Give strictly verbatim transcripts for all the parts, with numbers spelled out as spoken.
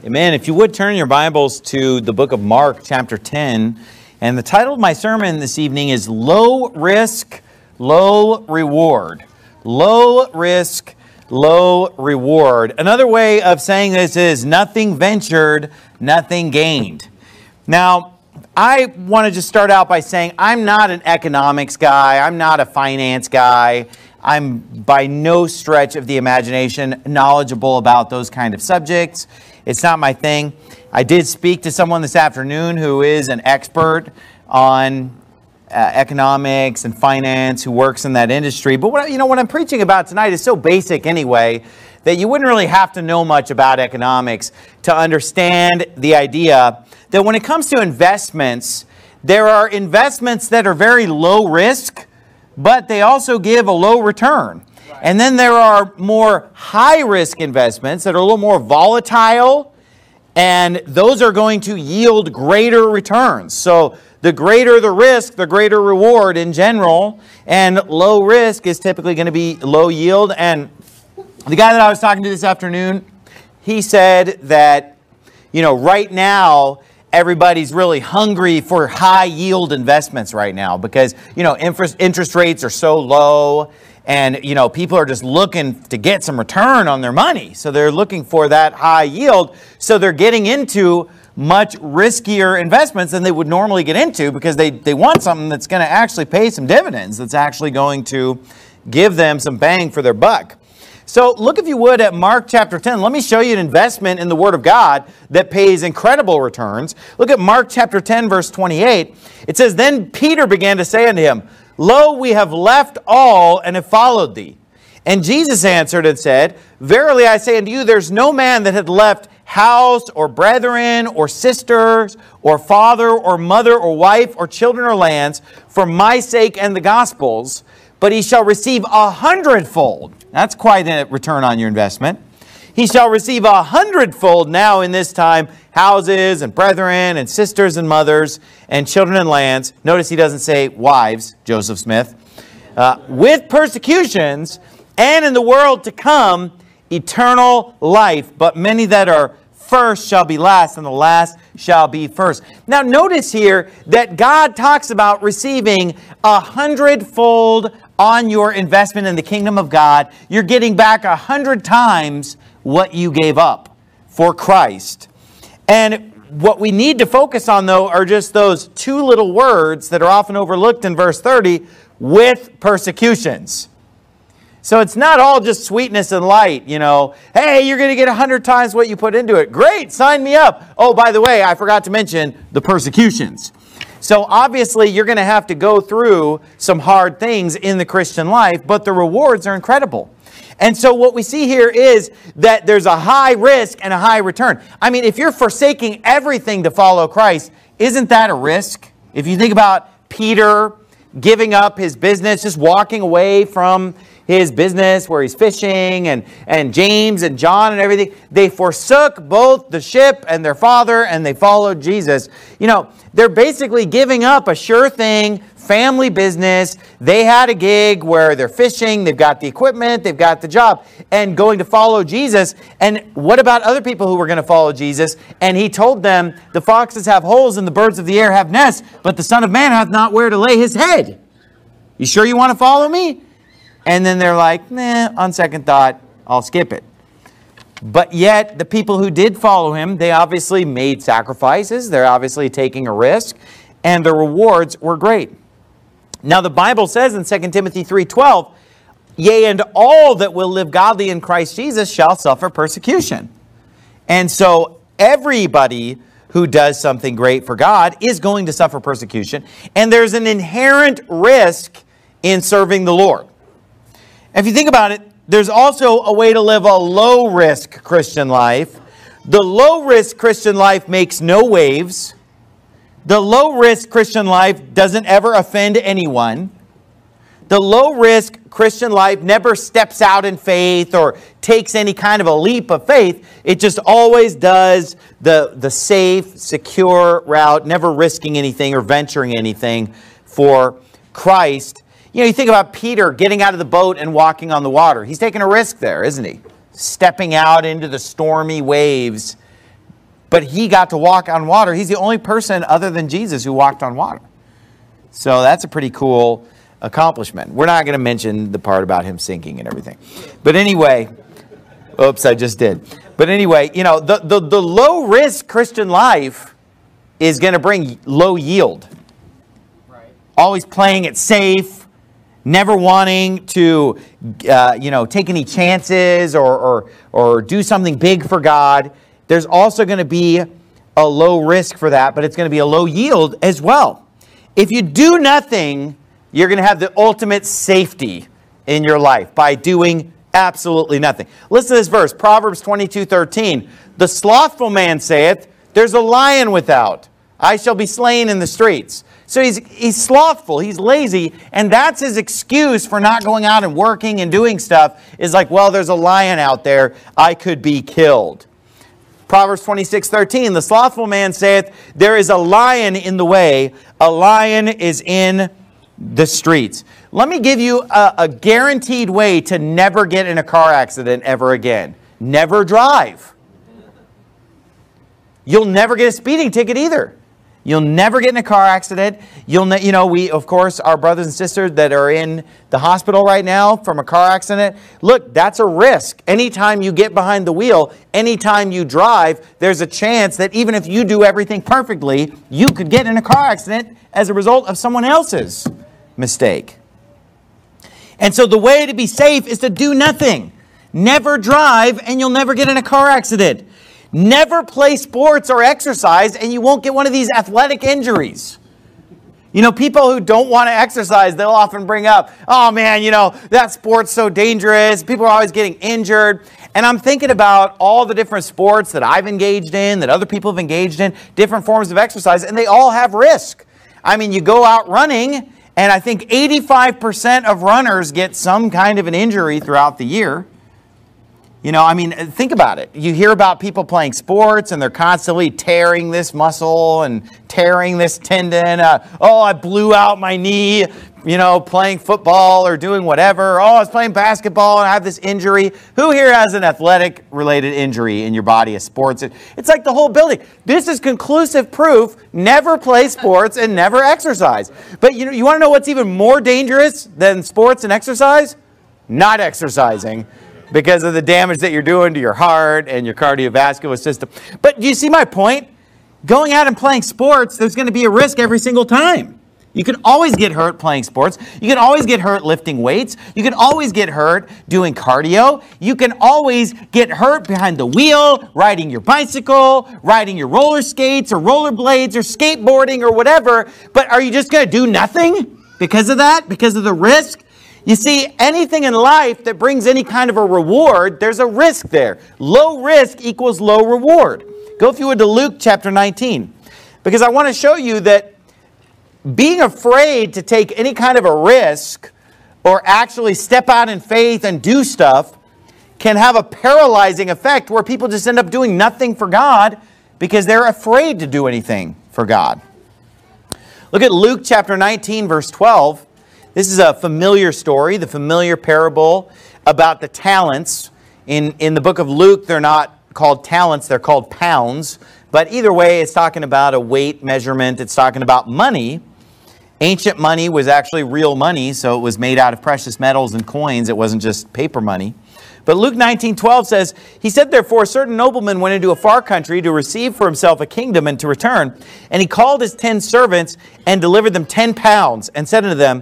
Amen. If you would turn your Bibles to the book of Mark, chapter ten. And the title of my sermon this evening is Low Risk, Low Reward. Low risk, low reward. Another way of saying this is nothing ventured, nothing gained. Now, I want to just start out by saying I'm not an economics guy. I'm not a finance guy. I'm by no stretch of the imagination knowledgeable about those kind of subjects. It's not my thing. I did speak to someone this afternoon who is an expert on uh, economics and finance, who works in that industry. But what, you know, what I'm preaching about tonight is so basic anyway that you wouldn't really have to know much about economics to understand the idea that when it comes to investments, there are investments that are very low risk, but they also give a low return. And then there are more high-risk investments that are a little more volatile, and those are going to yield greater returns. So the greater the risk, the greater reward in general, and low risk is typically going to be low yield. And the guy that I was talking to this afternoon, he said that, you know, right now, everybody's really hungry for high-yield investments right now because, you know, interest, interest rates are so low. And, you know, people are just looking to get some return on their money. So they're looking for that high yield. So they're getting into much riskier investments than they would normally get into because they, they want something that's going to actually pay some dividends, that's actually going to give them some bang for their buck. So look, if you would, at Mark chapter ten. Let me show you an investment in the Word of God that pays incredible returns. Look at Mark chapter ten, verse twenty-eight. It says, "Then Peter began to say unto him, Lo, we have left all and have followed thee. And Jesus answered and said, Verily I say unto you, there's no man that hath left house or brethren or sisters or father or mother or wife or children or lands for my sake and the gospel's, but he shall receive a hundredfold." That's quite a return on your investment. "He shall receive a hundredfold now in this time, houses and brethren and sisters and mothers and children and lands." Notice he doesn't say wives, Joseph Smith. Uh, "with persecutions, and in the world to come, eternal life. But many that are first shall be last, and the last shall be first." Now notice here that God talks about receiving a hundredfold on your investment in the kingdom of God. You're getting back a hundred times what you gave up for Christ. And what we need to focus on, though, are just those two little words that are often overlooked in verse thirty, with persecutions. So it's not all just sweetness and light, you know. Hey, you're going to get a hundred times what you put into it. Great, sign me up. Oh, by the way, I forgot to mention the persecutions. So obviously you're going to have to go through some hard things in the Christian life, but the rewards are incredible. And so what we see here is that there's a high risk and a high return. I mean, if you're forsaking everything to follow Christ, isn't that a risk? If you think about Peter giving up his business, just walking away from his business where he's fishing, and, and James and John and everything, they forsook both the ship and their father, and they followed Jesus. You know, they're basically giving up a sure thing family business. They had a gig where they're fishing, they've got the equipment, they've got the job, and going to follow Jesus. And what about other people who were going to follow Jesus? And he told them, the foxes have holes and the birds of the air have nests, but the Son of Man hath not where to lay his head. You sure you want to follow me? And then they're like, nah, on second thought, I'll skip it. But yet, the people who did follow him, they obviously made sacrifices. They're obviously taking a risk. And the rewards were great. Now, the Bible says in Second Timothy three twelve, "Yea, and all that will live godly in Christ Jesus shall suffer persecution." And so, everybody who does something great for God is going to suffer persecution. And there's an inherent risk in serving the Lord. If you think about it, there's also a way to live a low-risk Christian life. The low-risk Christian life makes no waves. The low-risk Christian life doesn't ever offend anyone. The low-risk Christian life never steps out in faith or takes any kind of a leap of faith. It just always does the, the safe, secure route, never risking anything or venturing anything for Christ. You know, you think about Peter getting out of the boat and walking on the water. He's taking a risk there, isn't he? Stepping out into the stormy waves but he got to walk on water. He's the only person other than Jesus who walked on water. So that's a pretty cool accomplishment. We're not going to mention the part about him sinking and everything. But anyway, oops, I just did. But anyway, you know, the, the, the low-risk Christian life is going to bring low yield. Right. Always playing it safe, never wanting to, uh, you know, take any chances or, or, or do something big for God. There's also going to be a low risk for that, but it's going to be a low yield as well. If you do nothing, you're going to have the ultimate safety in your life by doing absolutely nothing. Listen to this verse, Proverbs twenty-two thirteen. The slothful man saith, there's a lion without. I shall be slain in the streets. So he's, he's slothful, he's lazy, and that's his excuse for not going out and working and doing stuff, is like, well, there's a lion out there, I could be killed. Proverbs twenty-six thirteen, the slothful man saith, there is a lion in the way, a lion is in the streets. Let me give you a, a guaranteed way to never get in a car accident ever again. Never drive. You'll never get a speeding ticket either. You'll never get in a car accident. You'll, ne- you know, we, of course, our brothers and sisters that are in the hospital right now from a car accident, look, that's a risk. Anytime you get behind the wheel, anytime you drive, there's a chance that even if you do everything perfectly, you could get in a car accident as a result of someone else's mistake. And so the way to be safe is to do nothing. Never drive and you'll never get in a car accident. Never play sports or exercise and you won't get one of these athletic injuries. You know, people who don't want to exercise, they'll often bring up, oh man, you know, that sport's so dangerous. People are always getting injured. And I'm thinking about all the different sports that I've engaged in, that other people have engaged in, different forms of exercise, and they all have risk. I mean, you go out running, and I think eighty-five percent of runners get some kind of an injury throughout the year. You know, I mean, think about it. You hear about people playing sports and they're constantly tearing this muscle and tearing this tendon. Uh, oh, I blew out my knee, you know, playing football or doing whatever. Oh, I was playing basketball and I have this injury. Who here has an athletic-related injury in your body, a sports? It's like the whole building. This is conclusive proof. Never play sports and never exercise. But you know, you want to know what's even more dangerous than sports and exercise? Not exercising, because of the damage that you're doing to your heart and your cardiovascular system. But do you see my point? Going out and playing sports, there's going to be a risk every single time. You can always get hurt playing sports. You can always get hurt lifting weights. You can always get hurt doing cardio. You can always get hurt behind the wheel, riding your bicycle, riding your roller skates or rollerblades or skateboarding or whatever. But are you just going to do nothing because of that? Because of the risk? You see, anything in life that brings any kind of a reward, there's a risk there. Low risk equals low reward. Go, if you would, to Luke chapter nineteen. Because I want to show you that being afraid to take any kind of a risk or actually step out in faith and do stuff can have a paralyzing effect where people just end up doing nothing for God because they're afraid to do anything for God. Look at Luke chapter nineteen, verse twelve. This is a familiar story, the familiar parable about the talents. In, in the book of Luke, they're not called talents, they're called pounds. But either way, it's talking about a weight measurement. It's talking about money. Ancient money was actually real money, so it was made out of precious metals and coins. It wasn't just paper money. But Luke nineteen twelve says, he said, therefore, a certain nobleman went into a far country to receive for himself a kingdom and to return. And he called his ten servants and delivered them ten pounds and said unto them,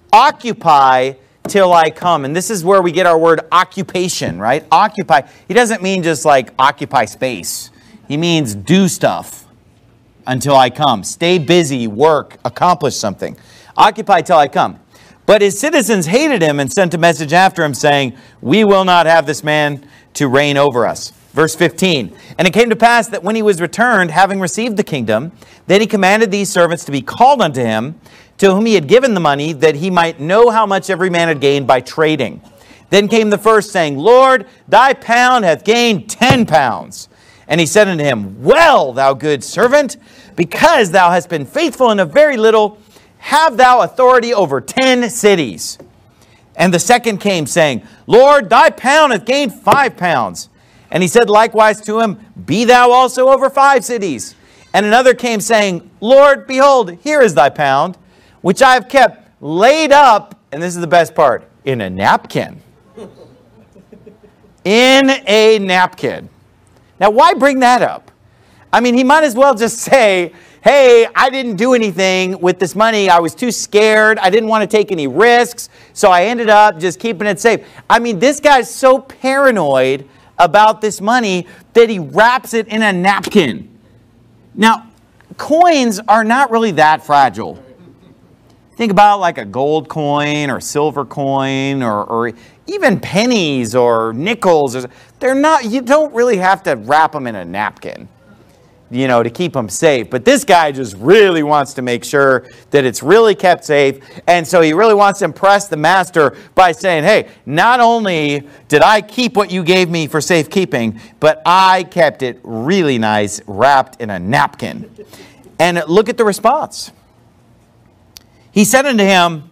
occupy till I come. And this is where we get our word occupation, right? Occupy. He doesn't mean just like occupy space. He means do stuff until I come. Stay busy, work, accomplish something. Occupy till I come. But his citizens hated him and sent a message after him saying, we will not have this man to reign over us. Verse fifteen, and it came to pass that when he was returned, having received the kingdom, then he commanded these servants to be called unto him, to whom he had given the money, that he might know how much every man had gained by trading. Then came the first, saying, Lord, thy pound hath gained ten pounds. And he said unto him, well, thou good servant, because thou hast been faithful in a very little, have thou authority over ten cities. And the second came, saying, Lord, thy pound hath gained five pounds. And he said likewise to him, be thou also over five cities. And another came saying, Lord, behold, here is thy pound, which I have kept laid up, and this is the best part, in a napkin. In a napkin. Now, why bring that up? I mean, he might as well just say, hey, I didn't do anything with this money. I was too scared. I didn't want to take any risks. So I ended up just keeping it safe. I mean, this guy's so paranoid about this money that he wraps it in a napkin. Now, coins are not really that fragile. Think about like a gold coin or silver coin or, or even pennies or nickels. They're not, you don't really have to wrap them in a napkin, you know, to keep them safe. But this guy just really wants to make sure that it's really kept safe. And so he really wants to impress the master by saying, hey, not only did I keep what you gave me for safekeeping, but I kept it really nice, wrapped in a napkin. And look at the response. He said unto him,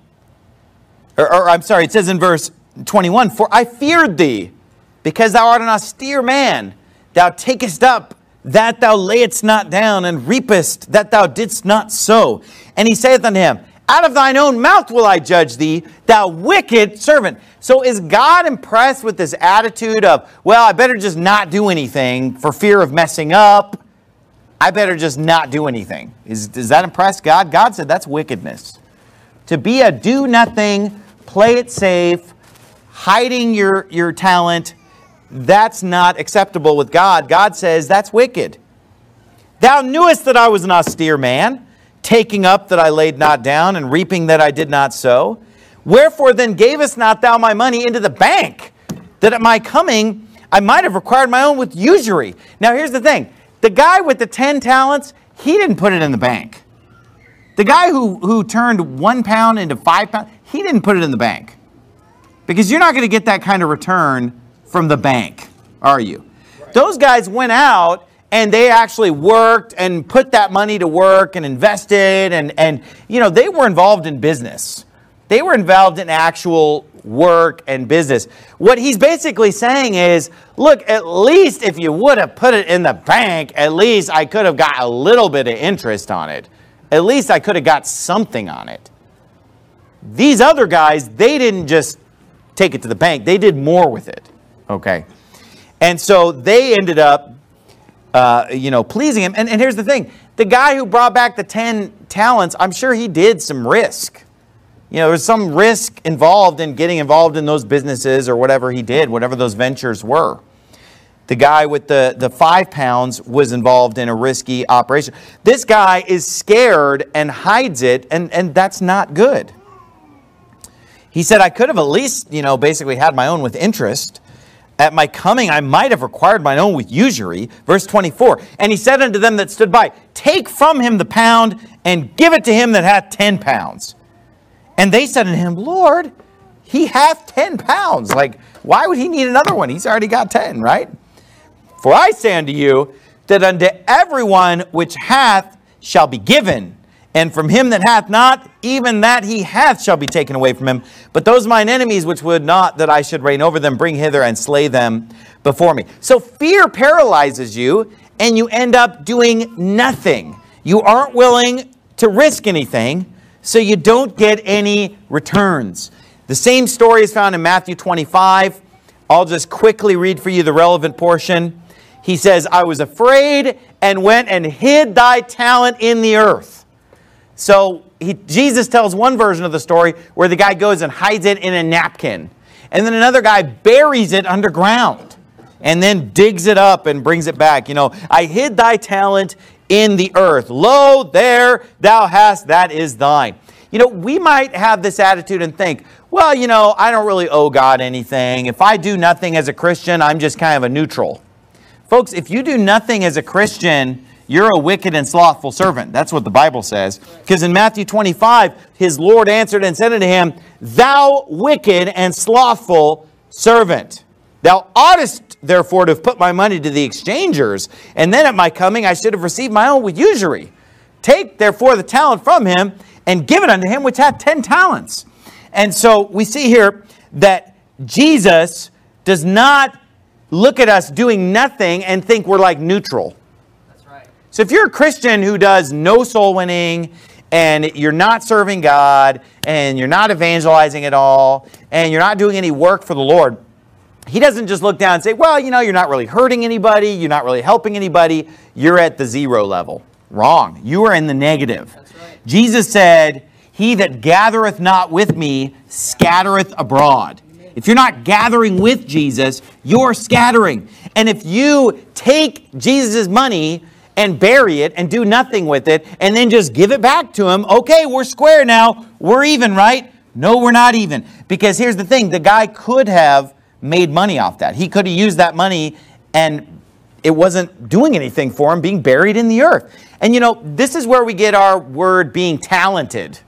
or, or I'm sorry, it says in verse twenty-one, for I feared thee, because thou art an austere man. Thou takest up that thou layest not down, and reapest that thou didst not sow. And he saith unto him, out of thine own mouth will I judge thee, thou wicked servant. So is God impressed with this attitude of, well, I better just not do anything for fear of messing up? I better just not do anything. Is, does that impress God? God said that's wickedness. To be a do-nothing, play it safe, hiding your, your talent, that's not acceptable with God. God says that's wicked. Thou knewest that I was an austere man, taking up that I laid not down, and reaping that I did not sow. Wherefore then gavest not thou my money into the bank, that at my coming I might have required my own with usury? Now here's the thing. The guy with the ten talents, he didn't put it in the bank. The guy who, who turned one pound into five pounds, he didn't put it in the bank. Because you're not going to get that kind of return from the bank, are you? Right. Those guys went out and they actually worked and put that money to work and invested. And, and you know, they were involved in business. They were involved in actual work and business. What he's basically saying is, look, at least if you would have put it in the bank, at least I could have got a little bit of interest on it. At least I could have got something on it. These other guys, they didn't just take it to the bank. They did more with it. Okay. And so they ended up, uh, you know, pleasing him. And, and here's the thing. The guy who brought back the ten talents, I'm sure he did some risk. You know, there's some risk involved in getting involved in those businesses or whatever he did, whatever those ventures were. The guy with the, the five pounds was involved in a risky operation. This guy is scared and hides it, and, and that's not good. He said, I could have at least, you know, basically had my own with interest. At my coming, I might have required mine own with usury. Verse twenty-four, and he said unto them that stood by, take from him the pound and give it to him that hath ten pounds. And they said unto him, Lord, he hath ten pounds. Like, why would he need another one? He's already got ten, right? For I say unto you, that unto everyone which hath shall be given, and from him that hath not, even that he hath shall be taken away from him. But those mine enemies which would not that I should reign over them, bring hither and slay them before me. So fear paralyzes you, and you end up doing nothing. You aren't willing to risk anything, so you don't get any returns. The same story is found in Matthew twenty-five. I'll just quickly read for you the relevant portion. He says, I was afraid and went and hid thy talent in the earth. So he, Jesus tells one version of the story where the guy goes and hides it in a napkin. And then another guy buries it underground and then digs it up and brings it back. You know, I hid thy talent in the earth. Lo, there thou hast, that is thine. You know, we might have this attitude and think, well, you know, I don't really owe God anything. If I do nothing as a Christian, I'm just kind of a neutral. Folks, if you do nothing as a Christian, you're a wicked and slothful servant. That's what the Bible says. Because in Matthew twenty-five, his Lord answered and said unto him, thou wicked and slothful servant, thou oughtest therefore to have put my money to the exchangers, and then at my coming I should have received my own with usury. Take therefore the talent from him, and give it unto him which hath ten talents. And so we see here that Jesus does not look at us doing nothing and think we're like neutral. That's right. So if you're a Christian who does no soul winning, and you're not serving God, and you're not evangelizing at all, and you're not doing any work for the Lord, He doesn't just look down and say, well, you know, you're not really hurting anybody, you're not really helping anybody, you're at the zero level. Wrong. You are in the negative. That's right. Jesus said, he that gathereth not with me scattereth abroad. If you're not gathering with Jesus, you're scattering. And if you take Jesus' money and bury it and do nothing with it and then just give it back to him, okay, we're square now, we're even, right? No, we're not even. Because here's the thing, the guy could have made money off that. He could have used that money and it wasn't doing anything for him, being buried in the earth. And you know, this is where we get our word being talented.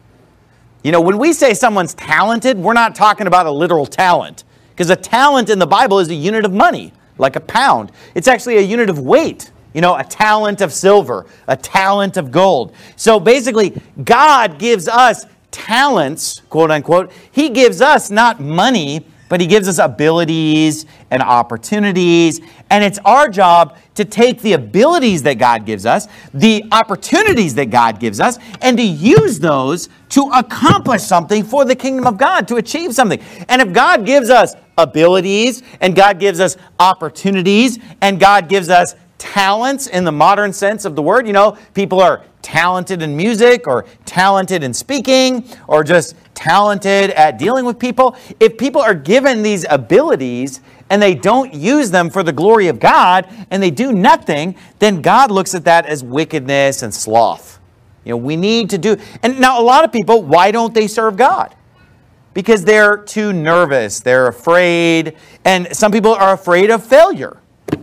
You know, when we say someone's talented, we're not talking about a literal talent. Because a talent in the Bible is a unit of money, like a pound. It's actually a unit of weight. You know, a talent of silver, a talent of gold. So basically, God gives us talents, quote unquote. He gives us not money, but He gives us abilities and opportunities. And it's our job to take the abilities that God gives us, the opportunities that God gives us, and to use those to accomplish something for the kingdom of God, to achieve something. And if God gives us abilities, and God gives us opportunities, and God gives us talents in the modern sense of the word, you know, people are talented in music or talented in speaking or just talented at dealing with people. If people are given these abilities and they don't use them for the glory of God and they do nothing, then God looks at that as wickedness and sloth. You know, we need to do, and now a lot of people, why don't they serve God? Because they're too nervous, they're afraid, and some people are afraid of failure.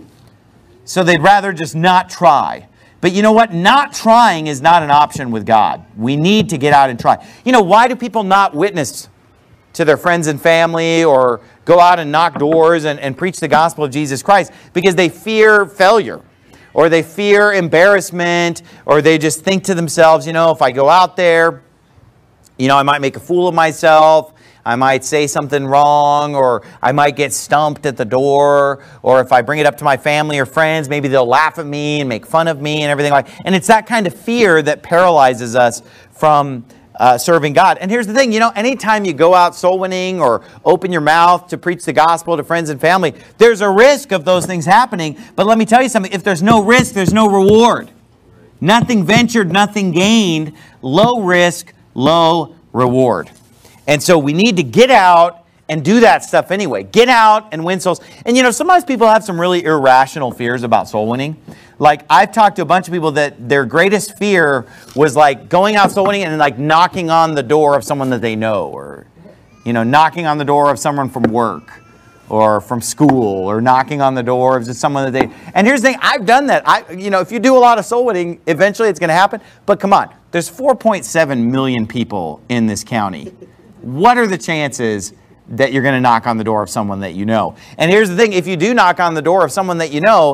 So they'd rather just not try. But you know what? Not trying is not an option with God. We need to get out and try. You know, why do people not witness to their friends and family or go out and knock doors and, and preach the gospel of Jesus Christ? Because they fear failure, or they fear embarrassment, or they just think to themselves, you know, if I go out there, you know, I might make a fool of myself. I might say something wrong, or I might get stumped at the door, or if I bring it up to my family or friends, maybe they'll laugh at me and make fun of me and everything like that. And it's that kind of fear that paralyzes us from uh, serving God. And here's the thing, you know, anytime you go out soul winning or open your mouth to preach the gospel to friends and family, there's a risk of those things happening. But let me tell you something, if there's no risk, there's no reward. Nothing ventured, nothing gained, low risk, low reward. And so we need to get out and do that stuff anyway. Get out and win souls. And you know, sometimes people have some really irrational fears about soul winning. Like, I've talked to a bunch of people that their greatest fear was like going out soul winning and like knocking on the door of someone that they know, or, you know, knocking on the door of someone from work or from school, or knocking on the door of just someone that they, and here's the thing, I've done that. I, you know, if you do a lot of soul winning, eventually it's going to happen. But come on, there's four point seven million people in this county. What are the chances that you're going to knock on the door of someone that you know? And here's the thing, if you do knock on the door of someone that you know,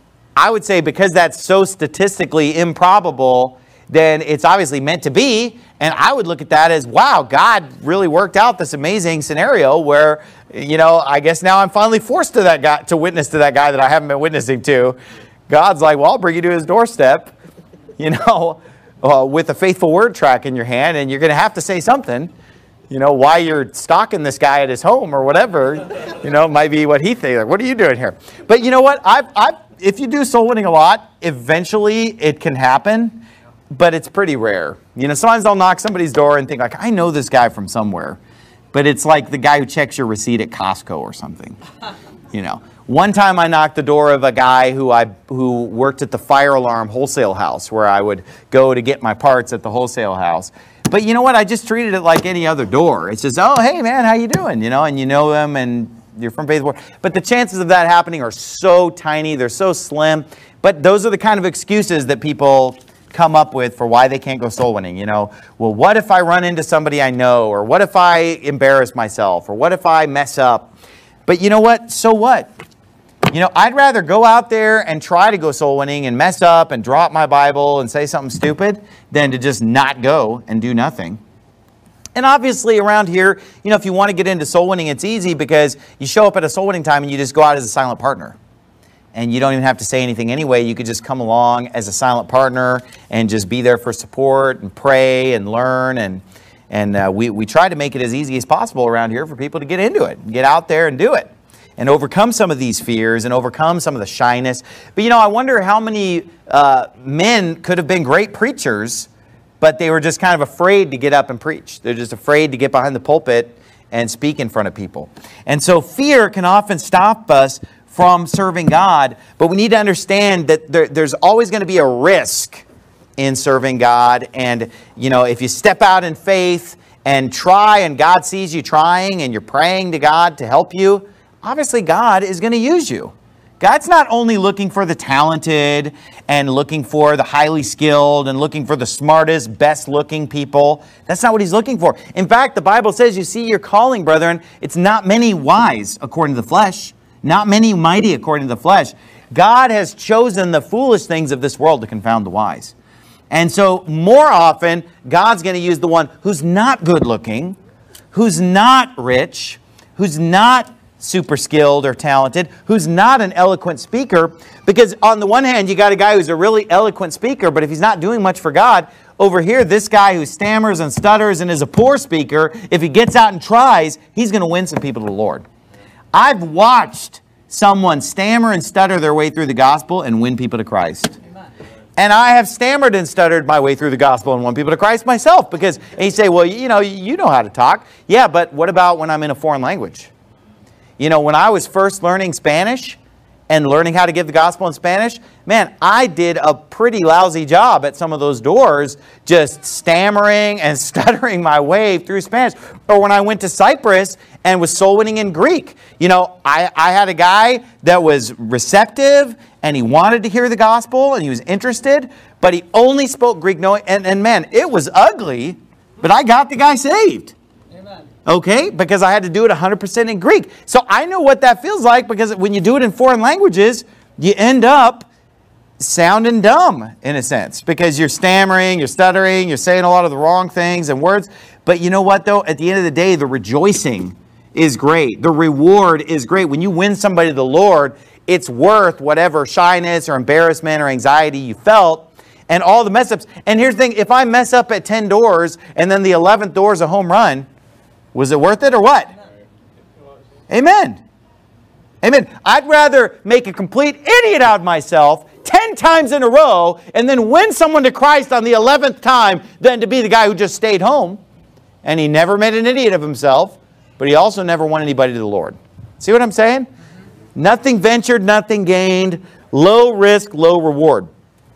I would say because that's so statistically improbable, then it's obviously meant to be. And I would look at that as, wow, God really worked out this amazing scenario where, you know, I guess now I'm finally forced to that guy, to witness to that guy that I haven't been witnessing to. God's like, well, I'll bring you to his doorstep, you know, uh, with a faithful word track in your hand, and you're going to have to say something. You know, why you're stalking this guy at his home or whatever, you know, might be what he thinks. Like, what are you doing here? But you know what? I've, I've, if you do soul winning a lot, eventually it can happen, but it's pretty rare. You know, sometimes I'll knock somebody's door and think like, I know this guy from somewhere, but it's like the guy who checks your receipt at Costco or something. You know, one time I knocked the door of a guy who I who worked at the fire alarm wholesale house, where I would go to get my parts at the wholesale house. But you know what? I just treated it like any other door. It's just, oh, hey, man, how you doing? You know, and you know them, and you're from Faithful. But the chances of that happening are so tiny. They're so slim. But those are the kind of excuses that people come up with for why they can't go soul winning. You know, well, what if I run into somebody I know? Or what if I embarrass myself? Or what if I mess up? But you know what? So what? You know, I'd rather go out there and try to go soul winning and mess up and drop my Bible and say something stupid than to just not go and do nothing. And obviously around here, you know, if you want to get into soul winning, it's easy because you show up at a soul winning time and you just go out as a silent partner. And you don't even have to say anything anyway. You could just come along as a silent partner and just be there for support and pray and learn. And and uh, we, we try to make it as easy as possible around here for people to get into it, get out there and do it, and overcome some of these fears and overcome some of the shyness. But, you know, I wonder how many uh, men could have been great preachers, but they were just kind of afraid to get up and preach. They're just afraid to get behind the pulpit and speak in front of people. And so fear can often stop us from serving God, but we need to understand that there, there's always going to be a risk in serving God. And, you know, if you step out in faith and try and God sees you trying and you're praying to God to help you, obviously God is going to use you. God's not only looking for the talented and looking for the highly skilled and looking for the smartest, best looking people. That's not what he's looking for. In fact, the Bible says, you see your calling, brethren, it's not many wise according to the flesh, not many mighty according to the flesh. God has chosen the foolish things of this world to confound the wise. And so more often, God's going to use the one who's not good looking, who's not rich, who's not super skilled or talented, who's not an eloquent speaker. Because on the one hand, you got a guy who's a really eloquent speaker, but if he's not doing much for God, over here, this guy who stammers and stutters and is a poor speaker, if he gets out and tries, he's going to win some people to the Lord. I've watched someone stammer and stutter their way through the gospel and win people to Christ. Amen. And I have stammered and stuttered my way through the gospel and won people to Christ myself. Because and you say, well, you know, you know how to talk. Yeah, but what about when I'm in a foreign language? You know, when I was first learning Spanish and learning how to give the gospel in Spanish, man, I did a pretty lousy job at some of those doors, just stammering and stuttering my way through Spanish. Or when I went to Cyprus and was soul winning in Greek, you know, I, I had a guy that was receptive and he wanted to hear the gospel and he was interested, but he only spoke Greek. No, and, and man, it was ugly, but I got the guy saved. Okay, because I had to do it one hundred percent in Greek. So I know what that feels like, because when you do it in foreign languages, you end up sounding dumb in a sense, because you're stammering, you're stuttering, you're saying a lot of the wrong things and words. But you know what though? At the end of the day, the rejoicing is great. The reward is great. When you win somebody to the Lord, it's worth whatever shyness or embarrassment or anxiety you felt and all the mess ups. And here's the thing, if I mess up at ten doors and then the eleventh door is a home run, was it worth it or what? Amen. Amen. I'd rather make a complete idiot out of myself ten times in a row and then win someone to Christ on the eleventh time than to be the guy who just stayed home. And he never made an idiot of himself, but he also never won anybody to the Lord. See what I'm saying? Nothing ventured, nothing gained. Low risk, low reward.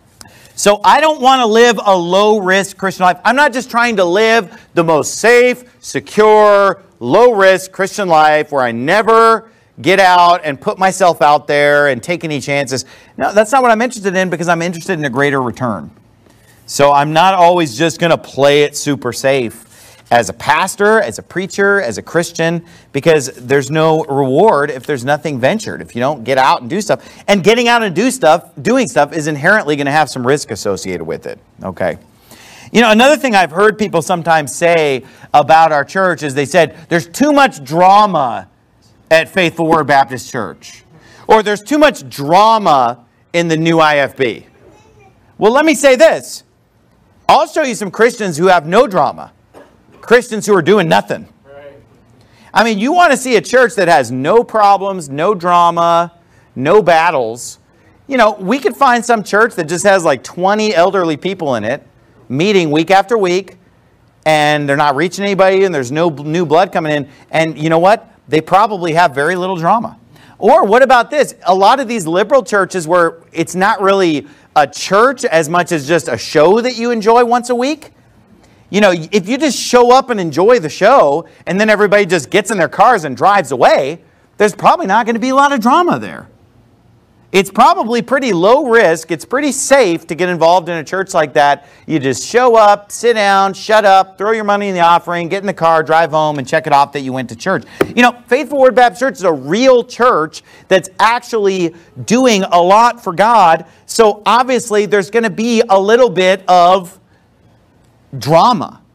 So I don't want to live a low-risk Christian life. I'm not just trying to live the most safe, secure, low-risk Christian life where I never get out and put myself out there and take any chances. No, that's not what I'm interested in, because I'm interested in a greater return. So I'm not always just going to play it super safe as a pastor, as a preacher, as a Christian, because there's no reward if there's nothing ventured, if you don't get out and do stuff. And getting out and do stuff, doing stuff is inherently going to have some risk associated with it. Okay. You know, another thing I've heard people sometimes say about our church is they said, there's too much drama at Faithful Word Baptist Church. Or there's too much drama in the new I F B. Well, let me say this. I'll show you some Christians who have no drama. Christians who are doing nothing. Right. I mean, you want to see a church that has no problems, no drama, no battles. You know, we could find some church that just has like twenty elderly people in it, meeting week after week, and they're not reaching anybody, and there's no new blood coming in. And you know what? They probably have very little drama. Or what about this? A lot of these liberal churches where it's not really a church as much as just a show that you enjoy once a week. You know, if you just show up and enjoy the show and then everybody just gets in their cars and drives away, there's probably not going to be a lot of drama there. It's probably pretty low risk. It's pretty safe to get involved in a church like that. You just show up, sit down, shut up, throw your money in the offering, get in the car, drive home, and check it off that you went to church. You know, Faithful Word Baptist Church is a real church that's actually doing a lot for God. So obviously there's going to be a little bit of drama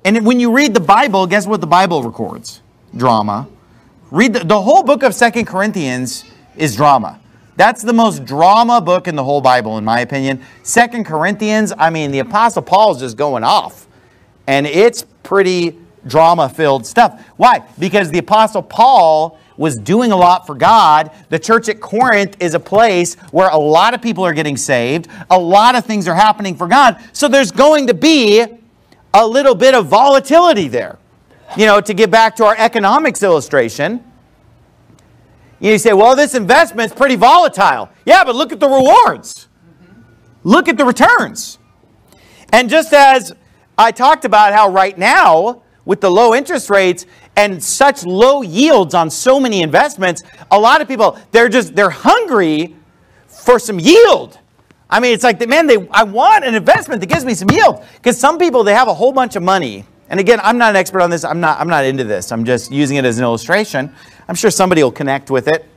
And when you read the Bible, guess what the Bible records? Drama. Read the, the whole book of Second Corinthians is drama. That's the most drama book in the whole Bible, in my opinion. Second Corinthians, I mean, the Apostle Paul's just going off. And it's pretty drama-filled stuff. Why? Because the Apostle Paul was doing a lot for God. The church at Corinth is a place where a lot of people are getting saved. A lot of things are happening for God. So there's going to be a little bit of volatility there. You know, to get back to our economics illustration, you say, well, this investment's pretty volatile. Yeah, but look at the rewards. Look at the returns. And just as I talked about how right now, with the low interest rates and such low yields on so many investments, a lot of people, they're just, they're hungry for some yield. I mean, it's like, man, they, I want an investment that gives me some yield. Because some people, they have a whole bunch of money. And again, I'm not an expert on this. I'm not, I'm not into this. I'm just using it as an illustration. I'm sure somebody will connect with it.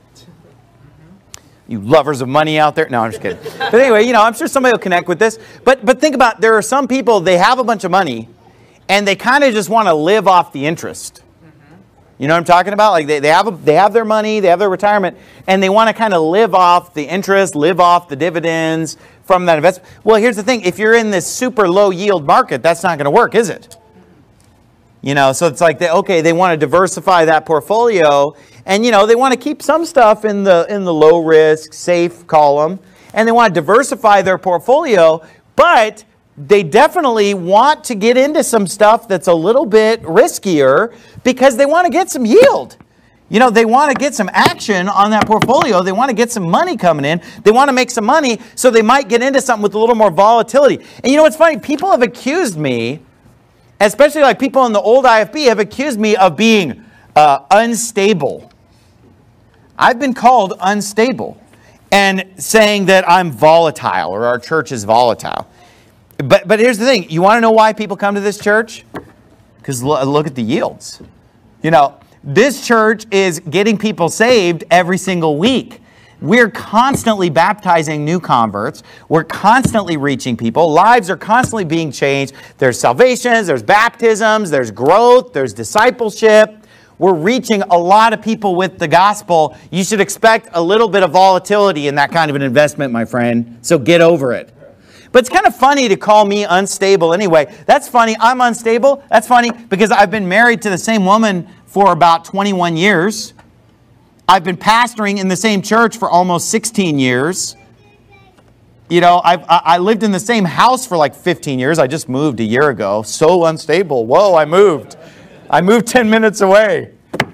You lovers of money out there. No, I'm just kidding. But anyway, you know, I'm sure somebody will connect with this. But, but think about, there are some people, they have a bunch of money, and they kind of just want to live off the interest. You know what I'm talking about? Like they, they, have a, they have their money, they have their retirement, and they want to kind of live off the interest, live off the dividends from that investment. Well, here's the thing. If you're in this super low yield market, that's not going to work, is it? You know, so it's like, they, okay, they want to diversify that portfolio, and, you know, they want to keep some stuff in the, in the low risk, safe column, and they want to diversify their portfolio, but they definitely want to get into some stuff that's a little bit riskier because they want to get some yield. You know, they want to get some action on that portfolio. They want to get some money coming in. They want to make some money, so they might get into something with a little more volatility. And you know what's funny? People have accused me, especially like people in the old I F B, have accused me of being uh, unstable. I've been called unstable and saying that I'm volatile or our church is volatile. But but here's the thing. You want to know why people come to this church? Because look at the yields. You know, this church is getting people saved every single week. We're constantly baptizing new converts. We're constantly reaching people. Lives are constantly being changed. There's salvations, there's baptisms, there's growth, there's discipleship. We're reaching a lot of people with the gospel. You should expect a little bit of volatility in that kind of an investment, my friend. So get over it. But it's kind of funny to call me unstable anyway. That's funny. I'm unstable. That's funny because I've been married to the same woman for about twenty-one years. I've been pastoring in the same church for almost sixteen years. You know, I've, I lived in the same house for like fifteen years. I just moved a year ago. So unstable. Whoa, I moved. I moved ten minutes away.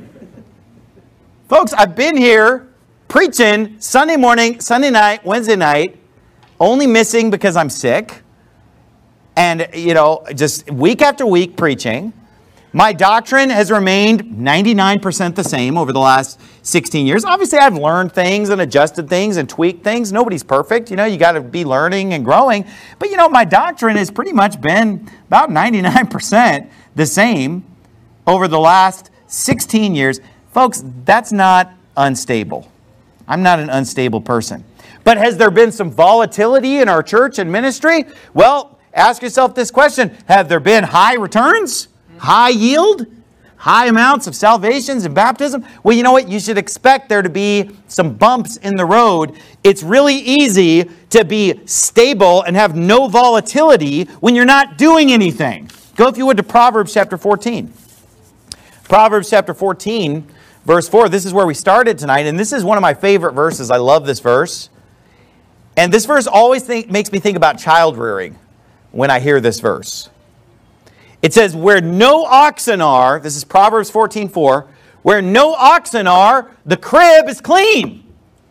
Folks, I've been here preaching Sunday morning, Sunday night, Wednesday night. Only missing because I'm sick. And, you know, just week after week preaching. My doctrine has remained ninety-nine percent the same over the last sixteen years. Obviously, I've learned things and adjusted things and tweaked things. Nobody's perfect. You know, you got to be learning and growing. But, you know, my doctrine has pretty much been about ninety-nine percent the same over the last sixteen years. Folks, that's not unstable. I'm not an unstable person. But has there been some volatility in our church and ministry? Well, ask yourself this question. Have there been high returns? High yield? High amounts of salvations and baptism? Well, you know what? You should expect there to be some bumps in the road. It's really easy to be stable and have no volatility when you're not doing anything. Go, if you would, to Proverbs chapter fourteen. Proverbs chapter fourteen, verse four. This is where we started tonight, and this is one of my favorite verses. I love this verse. And this verse always think, makes me think about child rearing when I hear this verse. It says, where no oxen are, this is Proverbs fourteen four, where no oxen are, the crib is clean.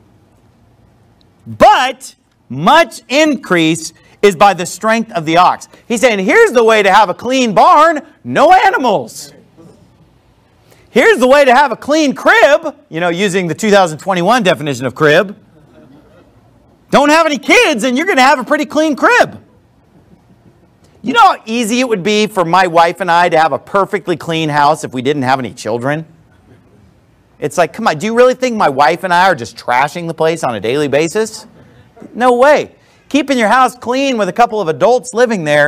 But much increase is by the strength of the ox. He's saying, here's the way to have a clean barn, no animals. Here's the way to have a clean crib, you know, using the two thousand twenty-one definition of crib. Don't have any kids and you're going to have a pretty clean crib. You know how easy it would be for my wife and I to have a perfectly clean house if we didn't have any children? It's like, come on, do you really think my wife and I are just trashing the place on a daily basis? No way. Keeping your house clean with a couple of adults living there,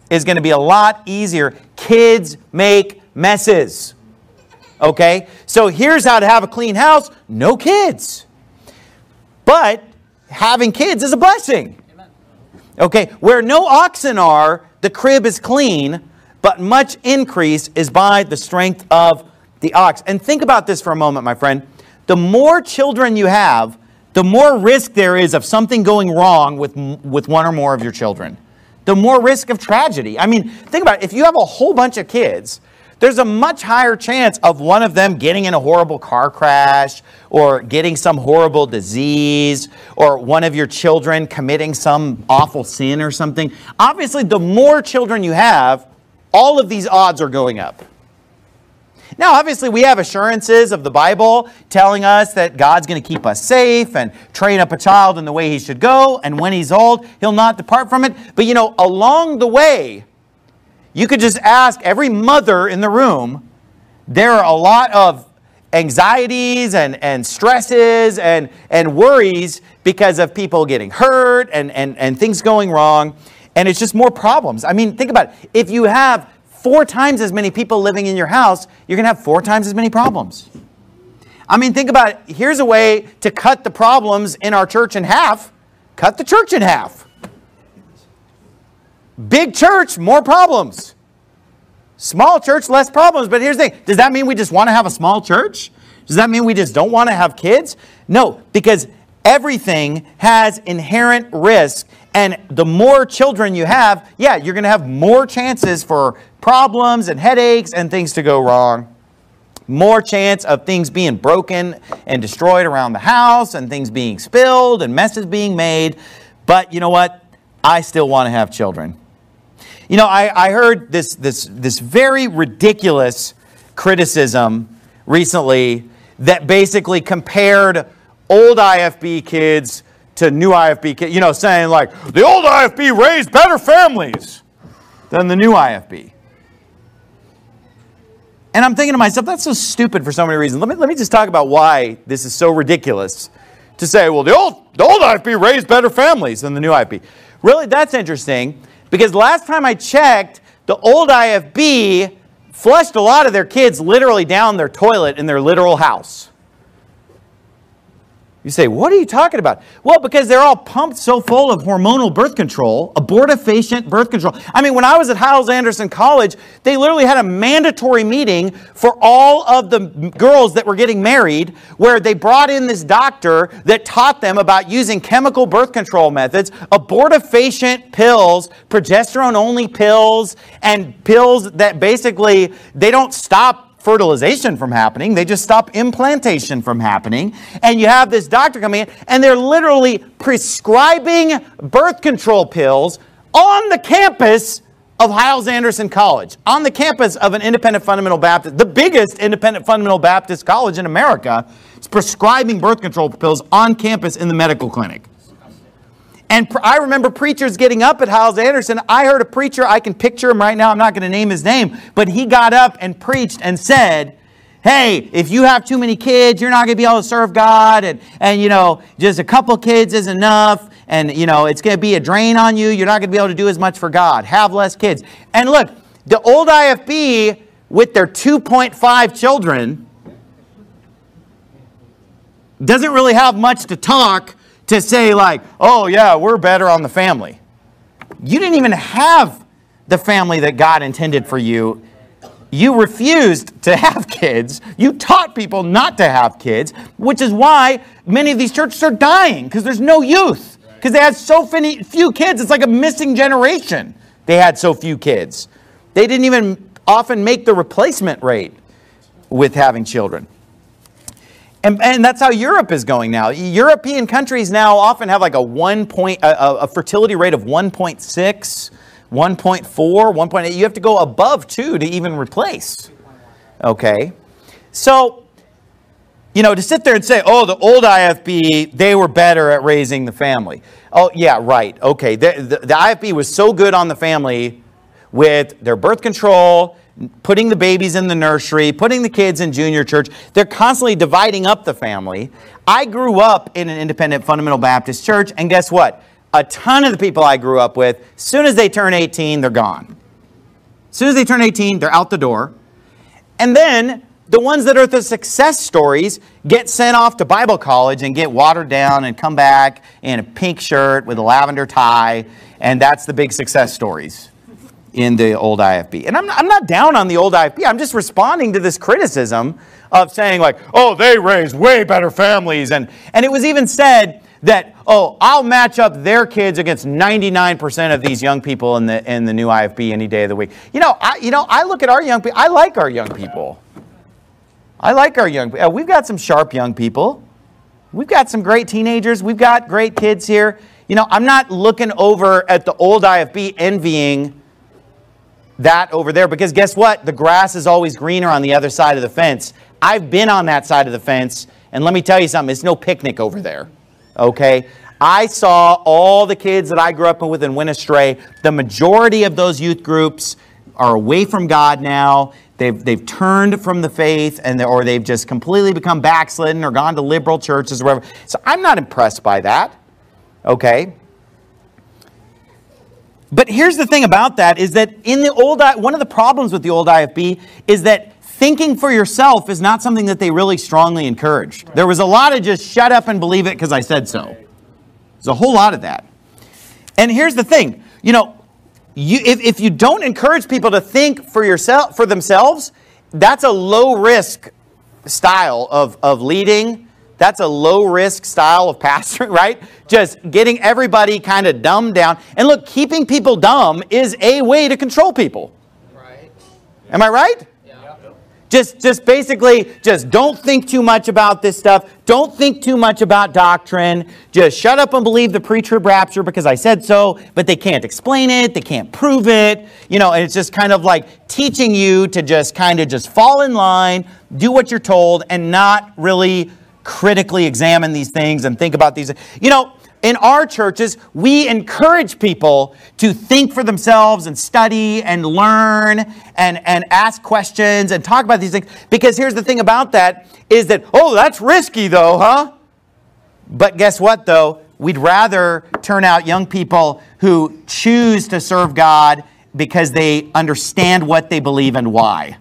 is going to be a lot easier. Kids make messes. Okay? So here's how to have a clean house. No kids. But having kids is a blessing. Okay? Where no oxen are, the crib is clean, but much increase is by the strength of the ox. And think about this for a moment, my friend. The more children you have, the more risk there is of something going wrong with, with one or more of your children. The more risk of tragedy. I mean, think about it. If you have a whole bunch of kids, there's a much higher chance of one of them getting in a horrible car crash or getting some horrible disease or one of your children committing some awful sin or something. Obviously, the more children you have, all of these odds are going up. Now, obviously, we have assurances of the Bible telling us that God's going to keep us safe and train up a child in the way he should go, and when he's old, he'll not depart from it. But, you know, along the way, you could just ask every mother in the room, there are a lot of anxieties and, and stresses and, and worries because of people getting hurt and, and, and things going wrong, and it's just more problems. I mean, think about it. If you have four times as many people living in your house, you're going to have four times as many problems. I mean, think about it. Here's a way to cut the problems in our church in half. Cut the church in half. Big church, more problems. Small church, less problems. But here's the thing. Does that mean we just want to have a small church? Does that mean we just don't want to have kids? No, because everything has inherent risk. And the more children you have, yeah, you're going to have more chances for problems and headaches and things to go wrong. More chance of things being broken and destroyed around the house and things being spilled and messes being made. But you know what? I still want to have children. You know, I, I heard this, this, this very ridiculous criticism recently that basically compared old I F B kids to new I F B kids, you know, saying like, the old I F B raised better families than the new I F B. And I'm thinking to myself, that's so stupid for so many reasons. Let me, let me just talk about why this is so ridiculous to say, well, the old, the old I F B raised better families than the new I F B. Really, that's interesting, because last time I checked, the old I F B flushed a lot of their kids literally down their toilet in their literal house. You say, what are you talking about? Well, because they're all pumped so full of hormonal birth control, abortifacient birth control. I mean, when I was at Hyles-Anderson College, they literally had a mandatory meeting for all of the girls that were getting married, where they brought in this doctor that taught them about using chemical birth control methods, abortifacient pills, progesterone-only pills, and pills that basically, they don't stop fertilization from happening. They just stop implantation from happening. And you have this doctor coming in, and they're literally prescribing birth control pills on the campus of Hyles-Anderson College, on the campus of an independent fundamental Baptist, the biggest independent fundamental Baptist college in America. It's prescribing birth control pills on campus in the medical clinic. And I remember preachers getting up at Hyles-Anderson. I heard a preacher, I can picture him right now, I'm not going to name his name, but he got up and preached and said, hey, if you have too many kids, you're not going to be able to serve God, and, and you know, just a couple kids is enough, and you know, it's going to be a drain on you, you're not going to be able to do as much for God. Have less kids. And look, the old I F B with their two point five children doesn't really have much to talk to say like, oh yeah, we're better on the family. You didn't even have the family that God intended for you. You refused to have kids. You taught people not to have kids, which is why many of these churches are dying, because there's no youth. Because they had so few kids, it's like a missing generation. They had so few kids. They didn't even often make the replacement rate with having children. And, and that's how Europe is going now. European countries now often have like a one point a, a fertility rate of one point six, one point four, one point eight. You have to go above two to even replace. Okay, so you know, to sit there and say, oh, the old I F B, they were better at raising the family. Oh yeah, right. Okay, the, the, the I F B was so good on the family with their birth control, putting the babies in the nursery, putting the kids in junior church. They're constantly dividing up the family. I grew up in an independent fundamental Baptist church, and guess what? A ton of the people I grew up with, as soon as they turn eighteen, they're gone. As soon as they turn eighteen, they're out the door. And then the ones that are the success stories get sent off to Bible college and get watered down and come back in a pink shirt with a lavender tie. And that's the big success stories in the old I F B. And I'm not, I'm not down on the old I F B. I'm just responding to this criticism of saying like, oh, they raised way better families. And, and it was even said that, oh, I'll match up their kids against ninety-nine percent of these young people in the in the new I F B any day of the week. You know, I, you know, I look at our young people. I like our young people. I like our young people. We've got some sharp young people. We've got some great teenagers. We've got great kids here. You know, I'm not looking over at the old I F B envying that over there, because guess what? The grass is always greener on the other side of the fence. I've been on that side of the fence, and let me tell you something, it's no picnic over there, okay? I saw all the kids that I grew up with and went astray. The majority of those youth groups are away from God now. They've, they've turned from the faith, and or they've just completely become backslidden or gone to liberal churches or whatever. So I'm not impressed by that, okay? But here's the thing about that is that in the old, one of the problems with the old I F B is that thinking for yourself is not something that they really strongly encouraged. Right. There was a lot of just shut up and believe it because I said so. There's a whole lot of that. And here's the thing, you know, you, if, if you don't encourage people to think for yourself, for themselves, that's a low risk style of, of leading. That's a low-risk style of pastoring, right? Just getting everybody kind of dumbed down. And look, keeping people dumb is a way to control people. Right. Am I right? Yeah. Just, just basically, just don't think too much about this stuff. Don't think too much about doctrine. Just shut up and believe the pre-trib rapture because I said so, but they can't explain it. They can't prove it. You know, and it's just kind of like teaching you to just kind of just fall in line, do what you're told, and not really critically examine these things and think about these. You know, in our churches, we encourage people to think for themselves and study and learn and, and ask questions and talk about these things. Because here's the thing about that is that, oh, that's risky though, huh? But guess what though? We'd rather turn out young people who choose to serve God because they understand what they believe and why.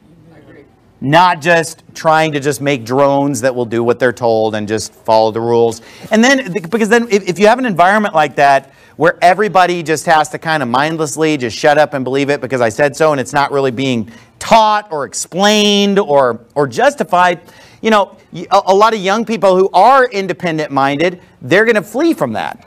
Not just trying to just make drones that will do what they're told and just follow the rules. And then, because then if, if you have an environment like that where everybody just has to kind of mindlessly just shut up and believe it because I said so, and it's not really being taught or explained or, or justified, you know, a, a lot of young people who are independent-minded, they're going to flee from that.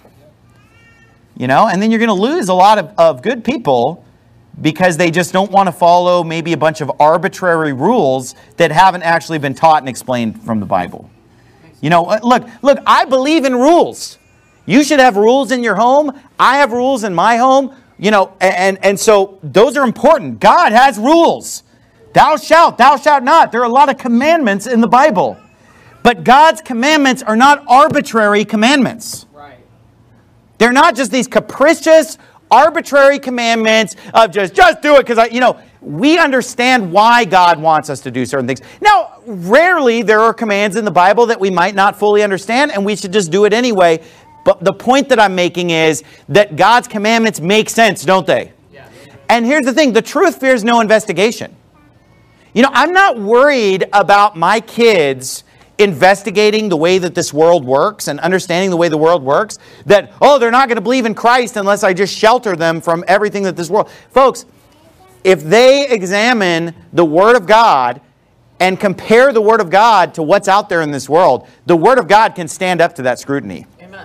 You know, and then you're going to lose a lot of, of good people because they just don't want to follow maybe a bunch of arbitrary rules that haven't actually been taught and explained from the Bible. You know, look, look, I believe in rules. You should have rules in your home. I have rules in my home. You know, and, and so those are important. God has rules. Thou shalt, thou shalt not. There are a lot of commandments in the Bible. But God's commandments are not arbitrary commandments. Right. They're not just these capricious, arbitrary commandments of just, just do it because I, you know, we understand why God wants us to do certain things. Now, rarely there are commands in the Bible that we might not fully understand and we should just do it anyway. But the point that I'm making is that God's commandments make sense, don't they? Yeah. And here's the thing, the truth fears no investigation. You know, I'm not worried about my kids investigating the way that this world works and understanding the way the world works, that, oh, they're not going to believe in Christ unless I just shelter them from everything that this world... Folks, if they examine the Word of God and compare the Word of God to what's out there in this world, the Word of God can stand up to that scrutiny. Amen.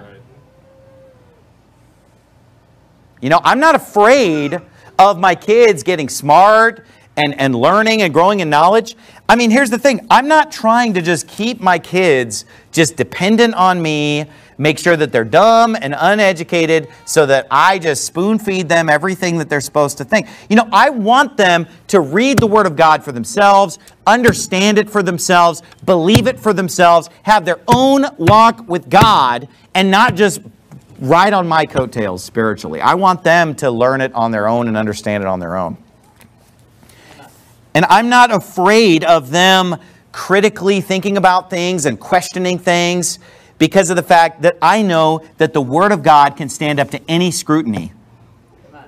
You know, I'm not afraid of my kids getting smart and, and learning and growing in knowledge. I mean, here's the thing. I'm not trying to just keep my kids just dependent on me, make sure that they're dumb and uneducated so that I just spoon feed them everything that they're supposed to think. You know, I want them to read the Word of God for themselves, understand it for themselves, believe it for themselves, have their own walk with God, and not just ride on my coattails spiritually. I want them to learn it on their own and understand it on their own. And I'm not afraid of them critically thinking about things and questioning things because of the fact that I know that the Word of God can stand up to any scrutiny.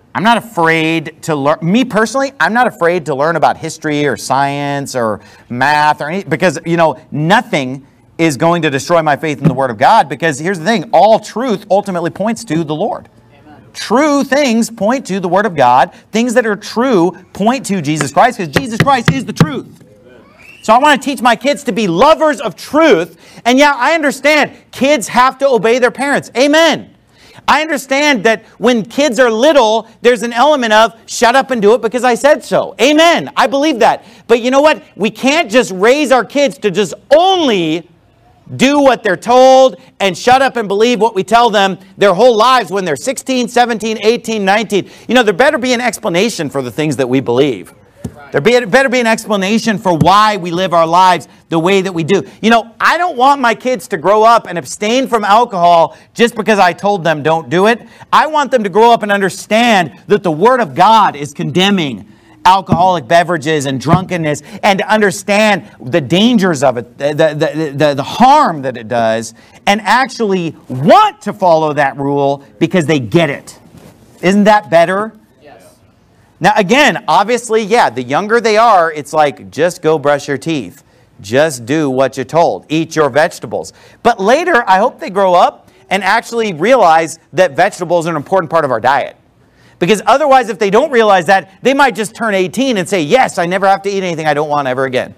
I'm not afraid to learn. Me personally, I'm not afraid to learn about history or science or math or anything, because, you know, nothing is going to destroy my faith in the Word of God, because here's the thing, all truth ultimately points to the Lord. Amen. True things point to the Word of God. Things that are true point to Jesus Christ, because Jesus Christ is the truth. Amen. So I want to teach my kids to be lovers of truth. And yeah, I understand kids have to obey their parents. Amen. I understand that when kids are little, there's an element of shut up and do it because I said so. Amen. I believe that. But you know what? We can't just raise our kids to just only do what they're told and shut up and believe what we tell them their whole lives when they're sixteen, seventeen, eighteen, nineteen. You know, there better be an explanation for the things that we believe. There be, better be an explanation for why we live our lives the way that we do. You know, I don't want my kids to grow up and abstain from alcohol just because I told them don't do it. I want them to grow up and understand that the Word of God is condemning alcoholic beverages and drunkenness, and to understand the dangers of it, the, the, the, the harm that it does, and actually want to follow that rule because they get it. Isn't that better? Now, again, obviously, yeah, the younger they are, it's like, just go brush your teeth. Just do what you're told. Eat your vegetables. But later, I hope they grow up and actually realize that vegetables are an important part of our diet. Because otherwise, if they don't realize that, they might just turn eighteen and say, yes, I never have to eat anything I don't want ever again.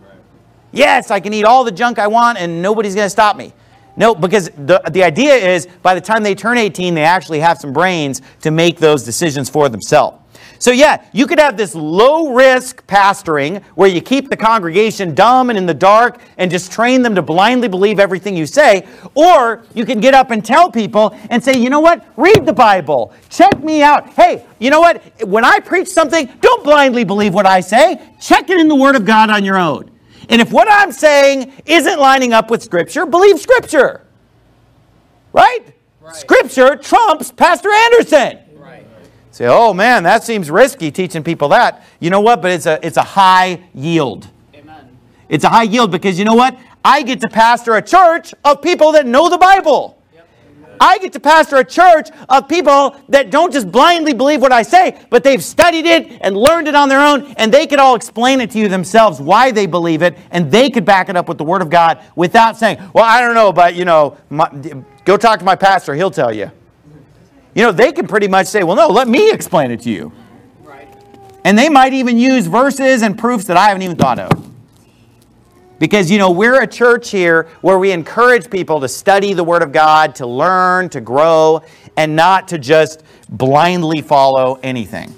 Yes, I can eat all the junk I want and nobody's going to stop me. No, because the, the idea is by the time they turn eighteen, they actually have some brains to make those decisions for themselves. So yeah, you could have this low-risk pastoring where you keep the congregation dumb and in the dark and just train them to blindly believe everything you say. Or you can get up and tell people and say, you know what? Read the Bible. Check me out. Hey, you know what? When I preach something, don't blindly believe what I say. Check it in the Word of God on your own. And if what I'm saying isn't lining up with Scripture, believe Scripture. Right? Right. Scripture trumps Pastor Anderson. Say, oh man, that seems risky teaching people that. You know what? But it's a it's a high yield. Amen. It's a high yield because you know what? I get to pastor a church of people that know the Bible. Yep. I get to pastor a church of people that don't just blindly believe what I say, but they've studied it and learned it on their own, and they could all explain it to you themselves why they believe it, and they could back it up with the Word of God without saying, well, I don't know, but you know, my, go talk to my pastor, he'll tell you. You know, they can pretty much say, well, no, let me explain it to you. Right. And they might even use verses and proofs that I haven't even thought of. Because, you know, we're a church here where we encourage people to study the Word of God, to learn, to grow, and not to just blindly follow anything.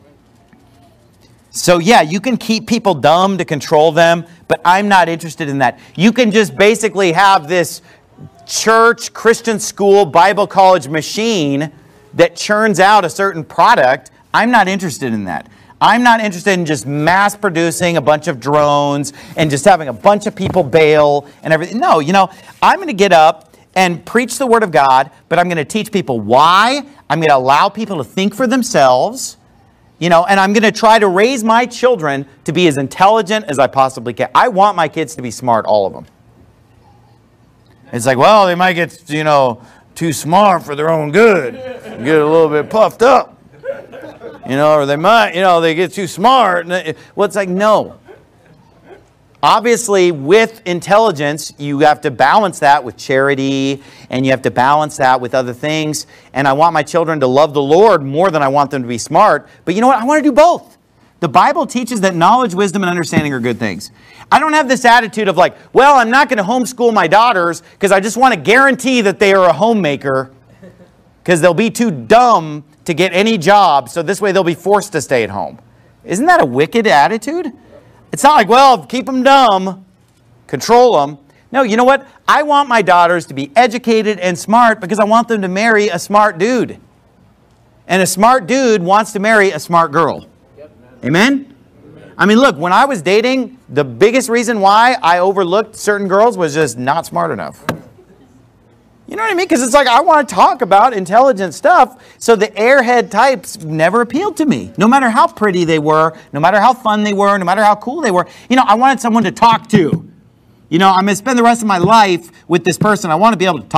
So, yeah, you can keep people dumb to control them, but I'm not interested in that. You can just basically have this church, Christian school, Bible college machine that churns out a certain product. I'm not interested in that. I'm not interested in just mass producing a bunch of drones and just having a bunch of people bail and everything. No, you know, I'm going to get up and preach the Word of God, but I'm going to teach people why. I'm going to allow people to think for themselves, you know, and I'm going to try to raise my children to be as intelligent as I possibly can. I want my kids to be smart, all of them. It's like, well, they might get, you know, too smart for their own good. Get a little bit puffed up. You know, or they might, you know, they get too smart. And they, well, it's like, no. Obviously, with intelligence, you have to balance that with charity, and you have to balance that with other things. And I want my children to love the Lord more than I want them to be smart. But you know what? I want to do both. The Bible teaches that knowledge, wisdom, and understanding are good things. I don't have this attitude of like, well, I'm not going to homeschool my daughters because I just want to guarantee that they are a homemaker because they'll be too dumb to get any job, so this way they'll be forced to stay at home. Isn't that a wicked attitude? It's not like, well, keep them dumb, control them. No, you know what? I want my daughters to be educated and smart because I want them to marry a smart dude. And a smart dude wants to marry a smart girl. Amen? I mean, look, when I was dating, the biggest reason why I overlooked certain girls was just not smart enough. You know what I mean? Because it's like I want to talk about intelligent stuff, so the airhead types never appealed to me. No matter how pretty they were, no matter how fun they were, no matter how cool they were. You know, I wanted someone to talk to. You know, I'm going to spend the rest of my life with this person. I want to be able to talk.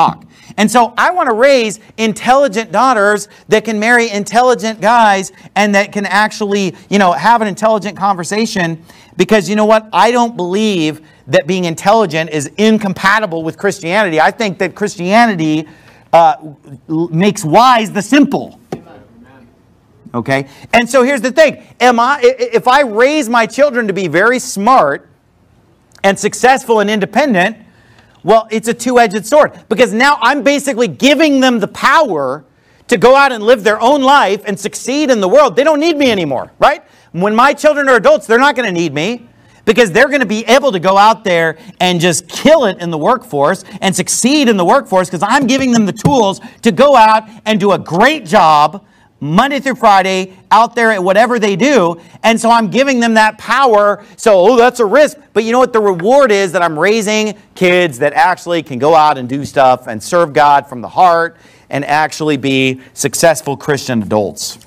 And so I want to raise intelligent daughters that can marry intelligent guys and that can actually, you know, have an intelligent conversation. Because you know what? I don't believe that being intelligent is incompatible with Christianity. I think that Christianity uh, makes wise the simple. Okay? And so here's the thing. Am I, if I raise my children to be very smart and successful and independent, well, it's a two-edged sword. Because now I'm basically giving them the power to go out and live their own life and succeed in the world. They don't need me anymore, right? When my children are adults, they're not going to need me because they're going to be able to go out there and just kill it in the workforce and succeed in the workforce because I'm giving them the tools to go out and do a great job Monday through Friday, out there at whatever they do. And so I'm giving them that power. So, oh, that's a risk. But you know what the reward is? That I'm raising kids that actually can go out and do stuff and serve God from the heart and actually be successful Christian adults.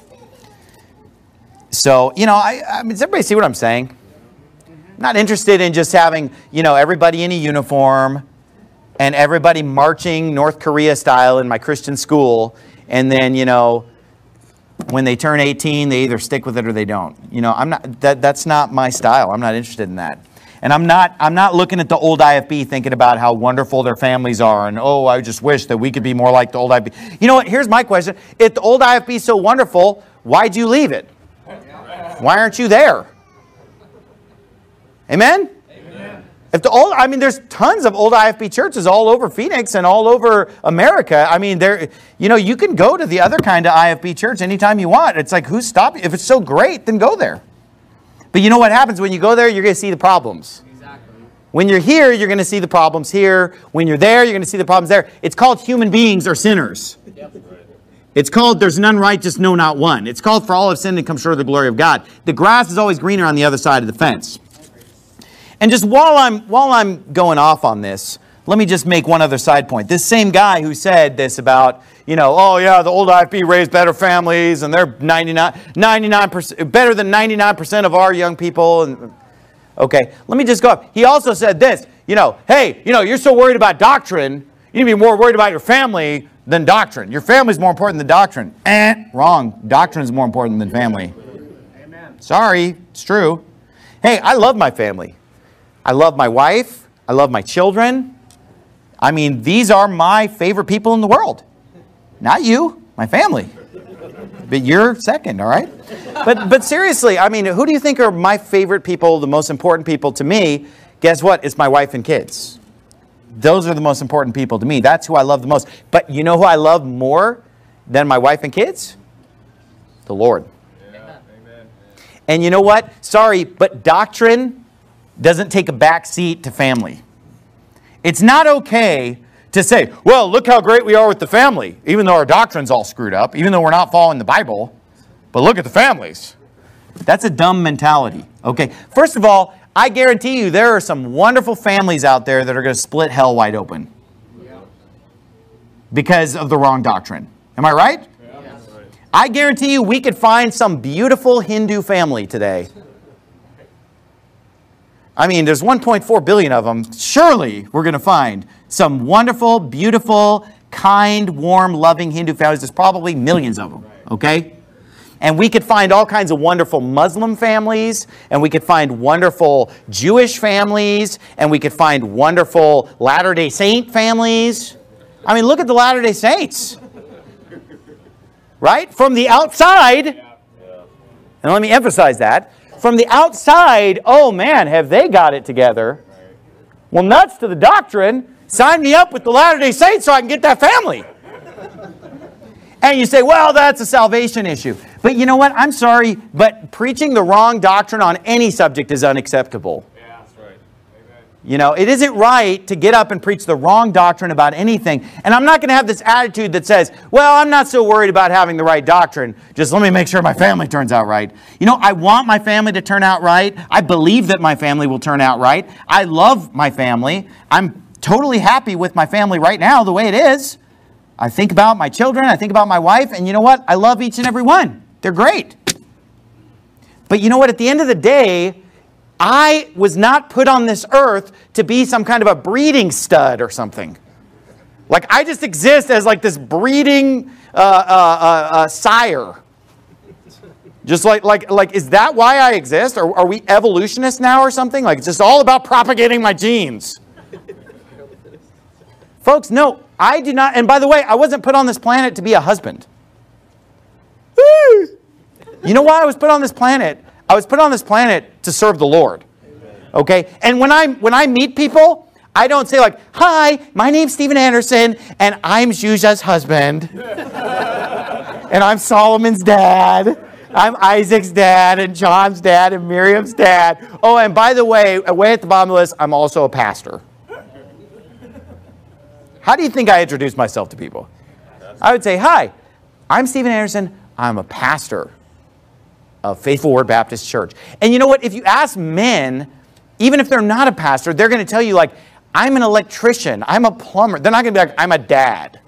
So, you know, I, I mean, does everybody see what I'm saying? I'm not interested in just having, you know, everybody in a uniform and everybody marching North Korea style in my Christian school. And then, you know, when they turn eighteen, they either stick with it or they don't. You know, I'm not, that, that's not my style. I'm not interested in that. And I'm not, I'm not looking at the old I F B thinking about how wonderful their families are and, oh, I just wish that we could be more like the old I F B. You know what? Here's my question. If the old I F B is so wonderful, why'd you leave it? Why aren't you there? Amen? Amen. If the old, I mean, there's tons of old I F B churches all over Phoenix and all over America. I mean, there, you know, you can go to the other kind of I F B church anytime you want. It's like, who's stopping? If it's so great, then go there. But you know what happens when you go there? You're going to see the problems. Exactly. When you're here, you're going to see the problems here. When you're there, you're going to see the problems there. It's called human beings are sinners. Yep. It's called there's none righteous, no, not one. It's called for all have sinned and come short of the glory of God. The grass is always greener on the other side of the fence. And just while I'm, while I'm going off on this, let me just make one other side point. This same guy who said this about, you know, oh yeah, the old I F B raised better families and they're ninety-nine, ninety-nine percent, better than ninety-nine percent of our young people. And okay, let me just go up. He also said this, you know, hey, you know, you're so worried about doctrine, you need to be more worried about your family than doctrine. Your family's more important than doctrine. Eh, wrong. Doctrine is more important than family. Amen. Sorry, it's true. Hey, I love my family. I love my wife. I love my children. I mean, these are my favorite people in the world. Not you, my family. But you're second, all right? But but seriously, I mean, who do you think are my favorite people, the most important people to me? Guess what? It's my wife and kids. Those are the most important people to me. That's who I love the most. But you know who I love more than my wife and kids? The Lord. Yeah. Amen. And you know what? Sorry, but doctrine doesn't take a back seat to family. It's not okay to say, well, look how great we are with the family, even though our doctrine's all screwed up, even though we're not following the Bible. But look at the families. That's a dumb mentality. Okay, first of all, I guarantee you there are some wonderful families out there that are going to split hell wide open because of the wrong doctrine. Am I right? Yeah. I guarantee you we could find some beautiful Hindu family today. I mean, there's one point four billion of them. Surely we're going to find some wonderful, beautiful, kind, warm, loving Hindu families. There's probably millions of them, okay? And we could find all kinds of wonderful Muslim families, and we could find wonderful Jewish families, and we could find wonderful Latter-day Saint families. I mean, look at the Latter-day Saints. Right? From the outside, and let me emphasize that, from the outside, oh man, have they got it together. Well, nuts to the doctrine. Sign me up with the Latter-day Saints so I can get that family. And you say, well, that's a salvation issue. But you know what? I'm sorry, but preaching the wrong doctrine on any subject is unacceptable. Yeah, that's right. Amen. You know, it isn't right to get up and preach the wrong doctrine about anything. And I'm not going to have this attitude that says, well, I'm not so worried about having the right doctrine. Just let me make sure my family turns out right. You know, I want my family to turn out right. I believe that my family will turn out right. I love my family. I'm totally happy with my family right now the way it is. I think about my children, I think about my wife, and you know what? I love each and every one. They're great. But you know what? At the end of the day, I was not put on this earth to be some kind of a breeding stud or something. Like I just exist as like this breeding uh, uh, uh, uh, sire. Just like, like, like, is that why I exist? Or are we evolutionists now or something? Like it's just all about propagating my genes. Folks, no, I do not. And by the way, I wasn't put on this planet to be a husband. You know why I was put on this planet? I was put on this planet to serve the Lord. Okay? And when I when I meet people, I don't say like, "Hi, my name's Steven Anderson, and I'm Zhuja's husband. And I'm Solomon's dad. I'm Isaac's dad, and John's dad, and Miriam's dad. Oh, and by the way, way at the bottom of the list, I'm also a pastor." How do you think I introduce myself to people? I would say, "Hi, I'm Steven Anderson. I'm a pastor of Faithful Word Baptist Church." And you know what? If you ask men, even if they're not a pastor, they're going to tell you like, "I'm an electrician. I'm a plumber." They're not going to be like, "I'm a dad."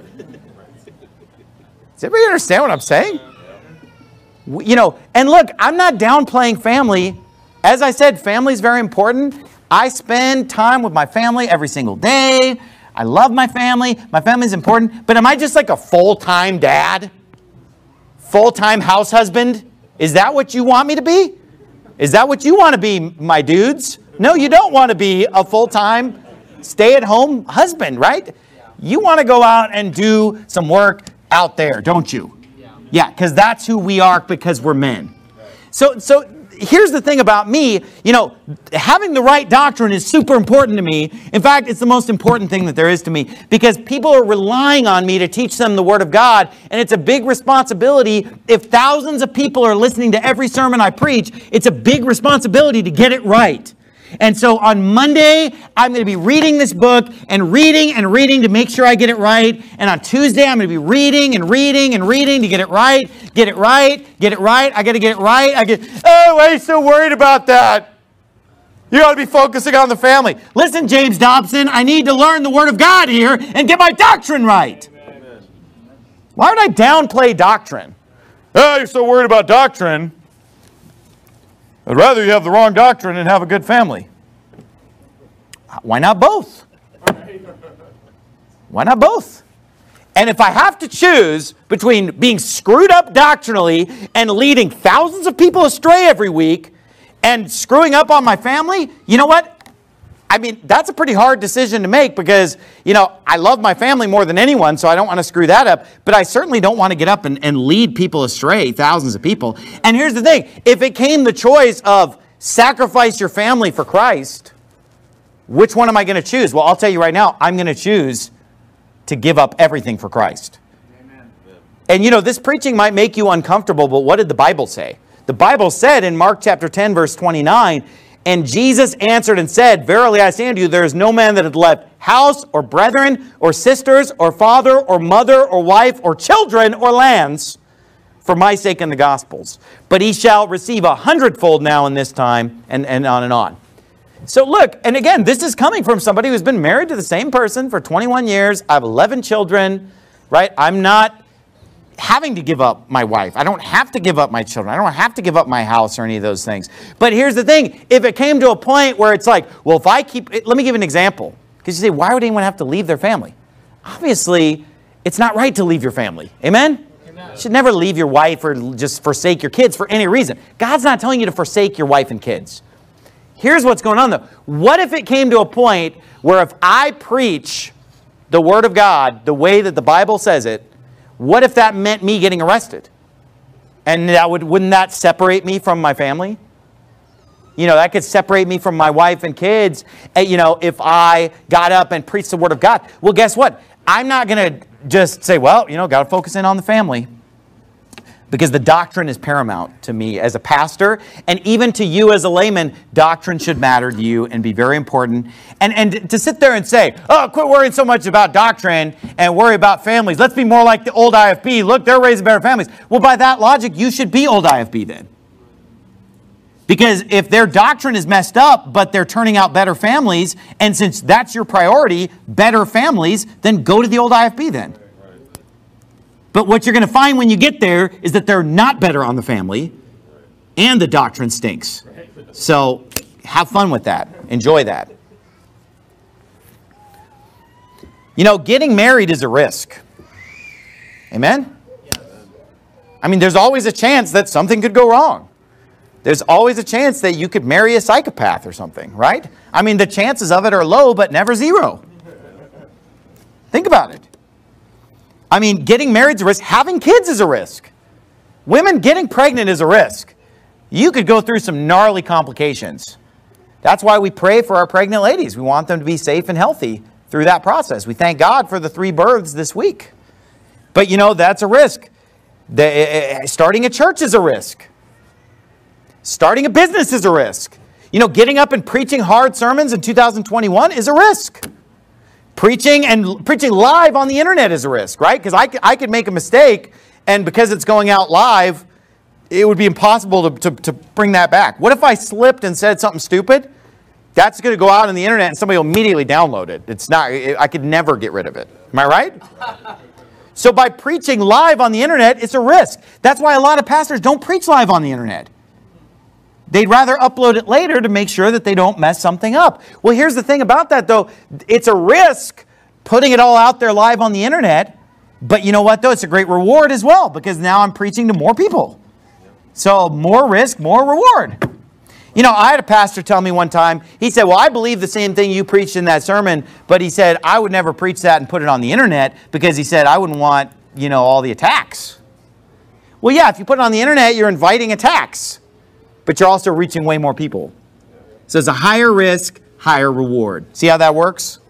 Does everybody understand what I'm saying? You know, and look, I'm not downplaying family. As I said, family is very important. I spend time with my family every single day. I love my family. My family is important. But am I just like a full-time dad? Full-time house husband? Is that what you want me to be? Is that what you want to be, my dudes? No, you don't want to be a full-time stay-at-home husband, right? You want to go out and do some work out there, don't you? Yeah, because that's who we are because we're men. So, so here's the thing about me. You know, having the right doctrine is super important to me. In fact, it's the most important thing that there is to me because people are relying on me to teach them the Word of God. And it's a big responsibility. If thousands of people are listening to every sermon I preach, it's a big responsibility to get it right. And so on Monday, I'm going to be reading this book and reading and reading to make sure I get it right. And on Tuesday, I'm going to be reading and reading and reading to get it right, get it right, get it right. I got to get it right. I get, oh, why are you so worried about that? You ought to be focusing on the family. Listen, James Dobson, I need to learn the Word of God here and get my doctrine right. Amen. Why would I downplay doctrine? Oh, you're so worried about doctrine. I'd rather you have the wrong doctrine and have a good family. Why not both? Why not both? And if I have to choose between being screwed up doctrinally and leading thousands of people astray every week and screwing up on my family, you know what? I mean, that's a pretty hard decision to make because, you know, I love my family more than anyone, so I don't want to screw that up. But I certainly don't want to get up and, and lead people astray, thousands of people. And here's the thing. If it came the choice of sacrifice your family for Christ, which one am I going to choose? Well, I'll tell you right now, I'm going to choose to give up everything for Christ. Amen. And, you know, this preaching might make you uncomfortable, but what did the Bible say? The Bible said in Mark chapter ten, verse twenty-nine, "And Jesus answered and said, Verily I say unto you, there is no man that hath left house or brethren or sisters or father or mother or wife or children or lands for my sake and the gospel's. But he shall receive a hundredfold now in this time," and, and on and on. So look, and again, this is coming from somebody who's been married to the same person for twenty-one years. I have eleven children, right? I'm not having to give up my wife. I don't have to give up my children. I don't have to give up my house or any of those things. But here's the thing. If it came to a point where it's like, well, if I keep, let me give an example. Because you say, why would anyone have to leave their family? Obviously, it's not right to leave your family. Amen? Amen. You should never leave your wife or just forsake your kids for any reason. God's not telling you to forsake your wife and kids. Here's what's going on though. What if it came to a point where if I preach the Word of God the way that the Bible says it, what if that meant me getting arrested? And that would, wouldn't that separate me from my family? You know, that could separate me from my wife and kids, you know, if I got up and preached the Word of God. Well, guess what? I'm not going to just say, well, you know, got to focus in on the family. Because the doctrine is paramount to me as a pastor, and even to you as a layman, doctrine should matter to you and be very important. And, and to sit there and say, oh, quit worrying so much about doctrine and worry about families. Let's be more like the old I F B. Look, they're raising better families. Well, by that logic, you should be old I F B then. Because if their doctrine is messed up, but they're turning out better families, and since that's your priority, better families, then go to the old I F B then. But what you're going to find when you get there is that they're not better on the family, and the doctrine stinks. So have fun with that. Enjoy that. You know, getting married is a risk. Amen? I mean, there's always a chance that something could go wrong. There's always a chance that you could marry a psychopath or something, right? I mean, the chances of it are low, but never zero. Think about it. I mean, getting married is a risk. Having kids is a risk. Women getting pregnant is a risk. You could go through some gnarly complications. That's why we pray for our pregnant ladies. We want them to be safe and healthy through that process. We thank God for the three births this week. But, you know, that's a risk. The, uh, starting a church is a risk. Starting a business is a risk. You know, getting up and preaching hard sermons in two thousand twenty-one is a risk. Preaching and preaching live on the internet is a risk, right? Because I, I could make a mistake, and because it's going out live, it would be impossible to, to, to bring that back. What if I slipped and said something stupid? That's going to go out on the internet, and somebody will immediately download it. It's not. I could never get rid of it. Am I right? So by preaching live on the internet, it's a risk. That's why a lot of pastors don't preach live on the internet. They'd rather upload it later to make sure that they don't mess something up. Well, here's the thing about that, though. It's a risk putting it all out there live on the internet. But you know what, though? It's a great reward as well, because now I'm preaching to more people. So more risk, more reward. You know, I had a pastor tell me one time, he said, well, I believe the same thing you preached in that sermon, but he said, I would never preach that and put it on the internet because he said, I wouldn't want, you know, all the attacks. Well, yeah, if you put it on the internet, you're inviting attacks. But you're also reaching way more people. So it's a higher risk, higher reward. See how that works?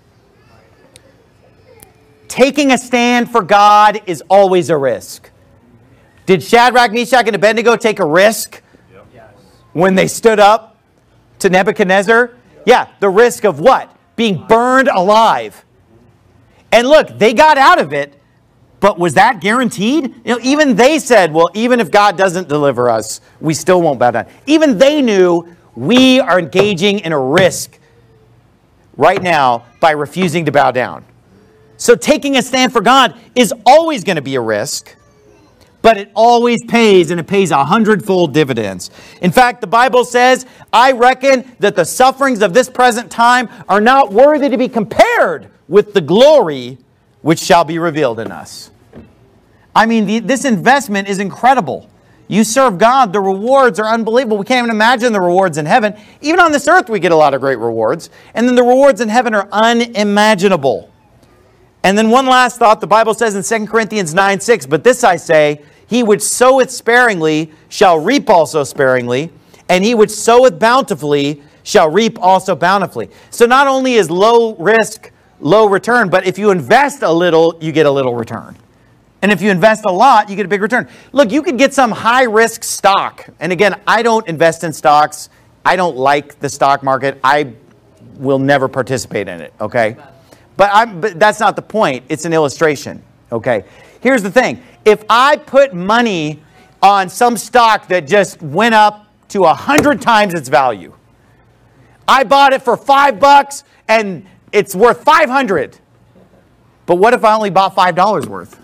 Taking a stand for God is always a risk. Did Shadrach, Meshach, and Abednego take a risk yep. when they stood up to Nebuchadnezzar? Yeah, the risk of what? Being burned alive. And look, they got out of it. But was that guaranteed? You know, even they said, well, even if God doesn't deliver us, we still won't bow down. Even they knew we are engaging in a risk right now by refusing to bow down. So taking a stand for God is always going to be a risk, but it always pays, and it pays a hundredfold dividends. In fact, the Bible says, I reckon that the sufferings of this present time are not worthy to be compared with the glory which shall be revealed in us. I mean, the, this investment is incredible. You serve God, the rewards are unbelievable. We can't even imagine the rewards in heaven. Even on this earth, we get a lot of great rewards. And then the rewards in heaven are unimaginable. And then one last thought, the Bible says in Second Corinthians nine six, but this I say, he which soweth sparingly shall reap also sparingly, and he which soweth bountifully shall reap also bountifully. So not only is low risk low return, but if you invest a little, you get a little return. And if you invest a lot, you get a big return. Look, you could get some high-risk stock. And again, I don't invest in stocks. I don't like the stock market. I will never participate in it, okay? But, I'm, but that's not the point. It's an illustration, okay? Here's the thing. If I put money on some stock that just went up to a hundred times its value, I bought it for five bucks and it's worth five hundred. But what if I only bought five dollars worth?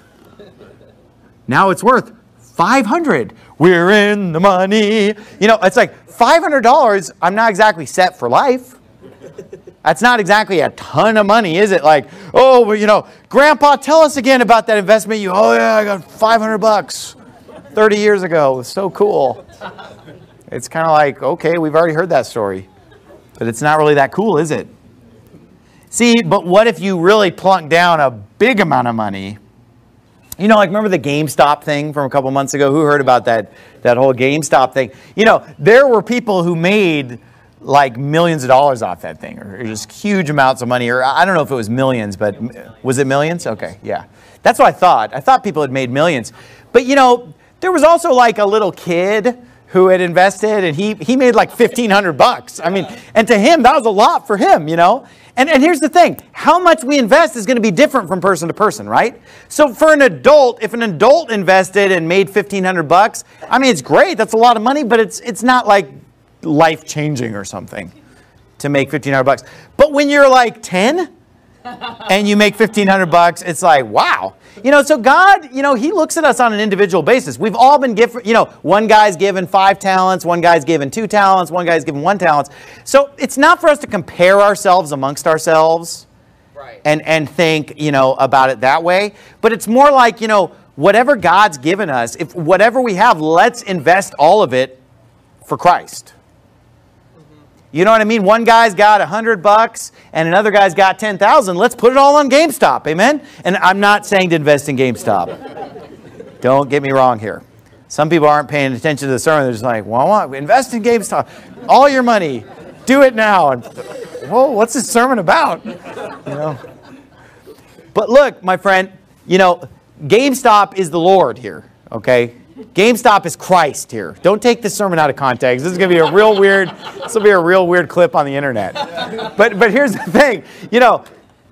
Now it's worth five hundred. We're in the money. You know, it's like five hundred dollars, I'm not exactly set for life. That's not exactly a ton of money, is it? Like, oh, well, you know, Grandpa, tell us again about that investment. You, oh yeah, I got five hundred bucks thirty years ago. It was so cool. It's kind of like, okay, we've already heard that story. But it's not really that cool, is it? See, but what if you really plunk down a big amount of money? You know, like remember the GameStop thing from a couple months ago? Who heard about that, that whole GameStop thing? You know, there were people who made like millions of dollars off that thing, or just huge amounts of money, or I don't know if it was millions, but was it millions? Okay, yeah. That's what I thought. I thought people had made millions. But you know, there was also like a little kid who had invested, and he, he made like fifteen hundred bucks. I mean, and to him, that was a lot for him, you know? And, and here's the thing, how much we invest is going to be different from person to person, right? So for an adult, if an adult invested and made fifteen hundred bucks, I mean, it's great, that's a lot of money, but it's, it's not like life-changing or something to make fifteen hundred bucks. But when you're like ten and you make fifteen hundred bucks, it's like, wow. You know, so God, you know, he looks at us on an individual basis. We've all been given, you know, one guy's given five talents, one guy's given two talents, one guy's given one talent. So it's not for us to compare ourselves amongst ourselves. right. and, and think, you know, about it that way. But it's more like, you know, whatever God's given us, if whatever we have, let's invest all of it for Christ. You know what I mean? One guy's got a hundred bucks and another guy's got ten thousand. Let's put it all on GameStop. Amen? And I'm not saying to invest in GameStop. Don't get me wrong here. Some people aren't paying attention to the sermon. They're just like, well, I want, invest in GameStop. All your money. Do it now. And, whoa, what's this sermon about? You know? But look, my friend, you know, GameStop is the Lord here, okay? GameStop is Christ here. Don't take this sermon out of context. This is going to be a real weird, this will be a real weird clip on the internet. But but here's the thing, you know,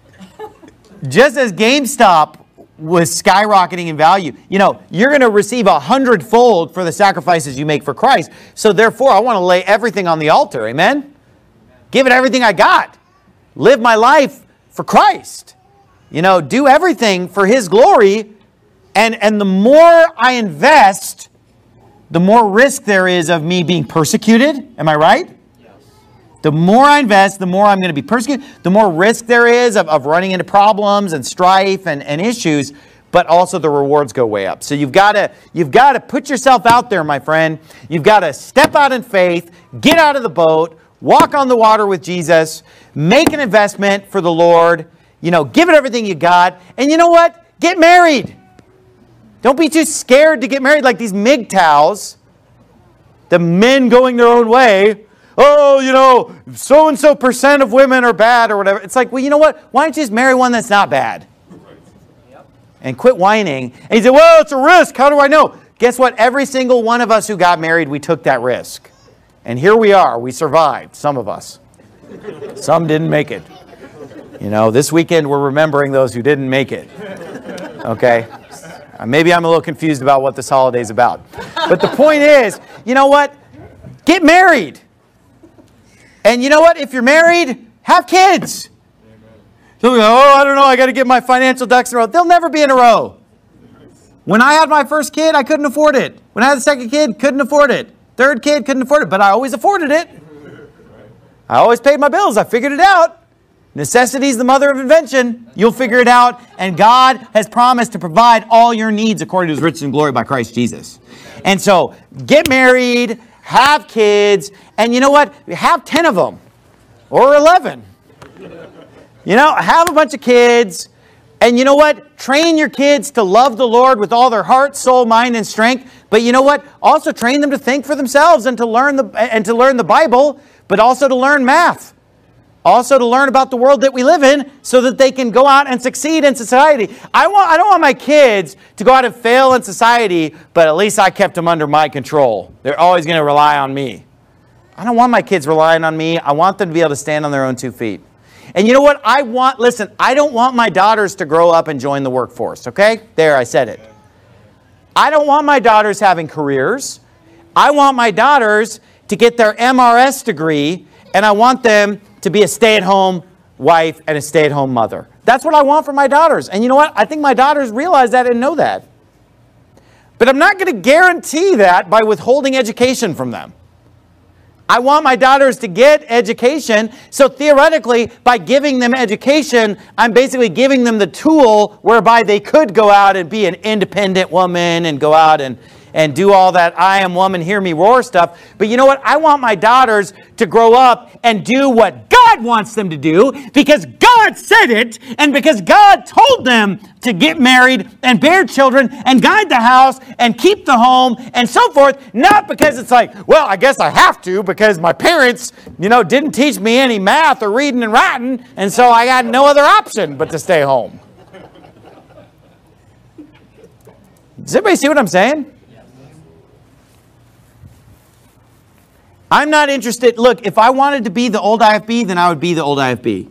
just as GameStop was skyrocketing in value, you know, you're going to receive a hundredfold for the sacrifices you make for Christ. So therefore, I want to lay everything on the altar. Amen? Give it everything I got. Live my life for Christ. You know, do everything for His glory. And, and the more I invest, the more risk there is of me being persecuted. Am I right? Yes. The more I invest, the more I'm going to be persecuted. The more risk there is of, of running into problems and strife and, and issues. But also the rewards go way up. So you've got to you've got to put yourself out there, my friend. You've got to step out in faith, get out of the boat, walk on the water with Jesus, make an investment for the Lord. You know, give it everything you got. And you know what? Get married. Don't be too scared to get married like these M G T O Ws. The men going their own way. Oh, you know, so-and-so percent of women are bad or whatever. It's like, well, you know what? Why don't you just marry one that's not bad? Yep. And quit whining. And you say, well, it's a risk. How do I know? Guess what? Every single one of us who got married, we took that risk. And here we are. We survived. Some of us. Some didn't make it. You know, this weekend we're remembering those who didn't make it. Okay? Maybe I'm a little confused about what this holiday is about. But the point is, you know what? Get married. And you know what? If you're married, have kids. Some go, oh, I don't know. I got to get my financial ducks in a row. They'll never be in a row. When I had my first kid, I couldn't afford it. When I had the second kid, couldn't afford it. Third kid, couldn't afford it. But I always afforded it. I always paid my bills. I figured it out. Necessity is the mother of invention. You'll figure it out. And God has promised to provide all your needs according to His riches and glory by Christ Jesus. And so, get married, have kids, and you know what? Have ten of them. Or eleven. You know, have a bunch of kids. And you know what? Train your kids to love the Lord with all their heart, soul, mind, and strength. But you know what? Also train them to think for themselves and to learn the and to learn the Bible, but also to learn math. Also to learn about the world that we live in so that they can go out and succeed in society. I want I don't want my kids to go out and fail in society, but at least I kept them under my control. They're always going to rely on me. I don't want my kids relying on me. I want them to be able to stand on their own two feet. And you know what? I want, listen, I don't want my daughters to grow up and join the workforce, okay? There, I said it. I don't want my daughters having careers. I want my daughters to get their M R S degree, and I want them to be a stay-at-home wife and a stay-at-home mother. That's what I want for my daughters. And you know what? I think my daughters realize that and know that. But I'm not going to guarantee that by withholding education from them. I want my daughters to get education. So theoretically, by giving them education, I'm basically giving them the tool whereby they could go out and be an independent woman and go out and and do all that I am woman, hear me roar stuff. But you know what? I want my daughters to grow up and do what God wants them to do because God said it and because God told them to get married and bear children and guide the house and keep the home and so forth. Not because it's like, well, I guess I have to because my parents, you know, didn't teach me any math or reading and writing, and so I got no other option but to stay home. Does everybody see what I'm saying? I'm not interested. Look, if I wanted to be the old I F B, then I would be the old I F B.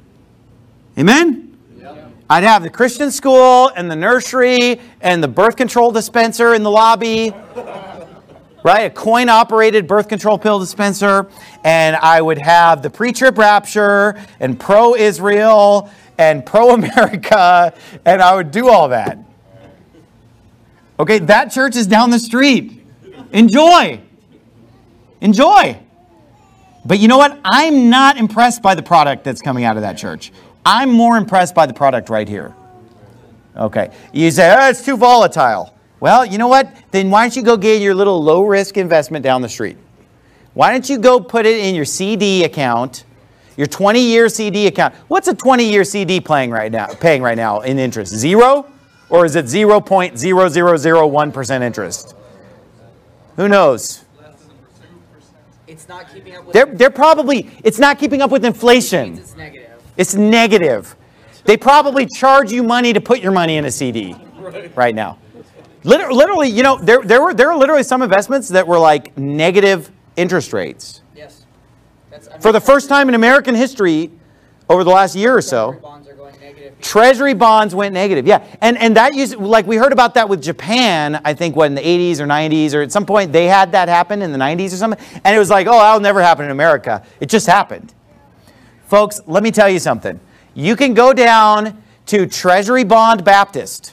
Amen? Yep. I'd have the Christian school and the nursery and the birth control dispenser in the lobby. Right? A coin-operated birth control pill dispenser. And I would have the pre-trib rapture and pro-Israel and pro-America. And I would do all that. Okay, that church is down the street. Enjoy. Enjoy. But you know what? I'm not impressed by the product that's coming out of that church. I'm more impressed by the product right here. Okay. You say, oh, it's too volatile. Well, you know what? Then why don't you go get your little low-risk investment down the street? Why don't you go put it in your C D account, your twenty-year C D account? What's a twenty-year C D paying right now, paying right now in interest? Zero? Or is it zero point zero zero zero one percent interest? Who knows? It's not keeping up with... They're, they're probably, it's not keeping up with inflation. It's negative. It's negative. They probably charge you money to put your money in a C D right now. Literally, literally, you know, there, there were there were literally some investments that were like negative interest rates. Yes. That's, For the first time in American history over the last year or so. Treasury bonds are going negative. Treasury bonds went negative, yeah. And and that used, like we heard about that with Japan, I think, what, in the eighties or nineties, or at some point they had that happen in the nineties or something. And it was like, oh, that'll never happen in America. It just happened. Folks, let me tell you something. You can go down to Treasury Bond Baptist.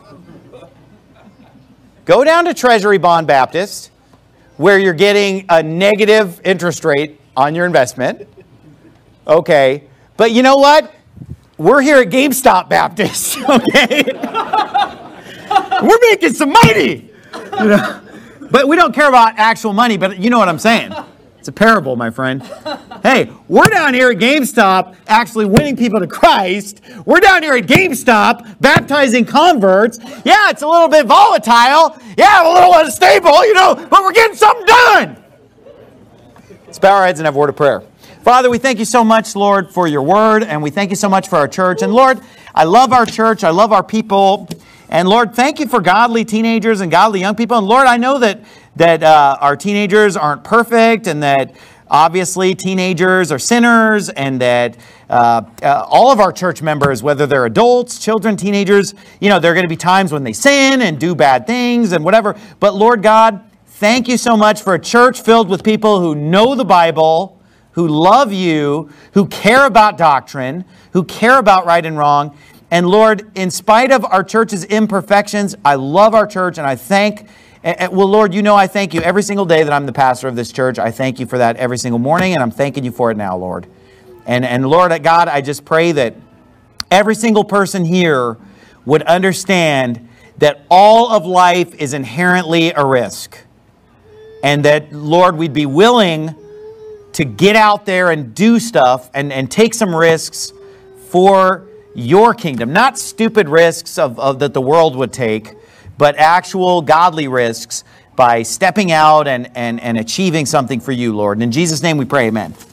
Go down to Treasury Bond Baptist, where you're getting a negative interest rate on your investment. Okay. But you know what? We're here at GameStop Baptist, okay? We're making some money. You know? But we don't care about actual money, but you know what I'm saying. It's a parable, my friend. Hey, we're down here at GameStop actually winning people to Christ. We're down here at GameStop baptizing converts. Yeah, it's a little bit volatile. Yeah, a little unstable, you know, but we're getting something done. Let's bow our heads and have a word of prayer. Father, we thank you so much, Lord, for your word, and we thank you so much for our church. And Lord, I love our church. I love our people. And Lord, thank you for godly teenagers and godly young people. And Lord, I know that that uh, our teenagers aren't perfect, and that obviously teenagers are sinners, and that uh, uh, all of our church members, whether they're adults, children, teenagers, you know, there are going to be times when they sin and do bad things and whatever. But Lord God, thank you so much for a church filled with people who know the Bible, who love you, who care about doctrine, who care about right and wrong. And Lord, in spite of our church's imperfections, I love our church, and I thank Well, Lord, you know I thank you every single day that I'm the pastor of this church. I thank you for that every single morning, and I'm thanking you for it now, Lord. And, and Lord, God, I just pray that every single person here would understand that all of life is inherently a risk. And that, Lord, we'd be willing to get out there and do stuff and, and take some risks for your kingdom. Not stupid risks of, of that the world would take, but actual godly risks by stepping out and, and, and achieving something for you, Lord. And in Jesus' name we pray, amen.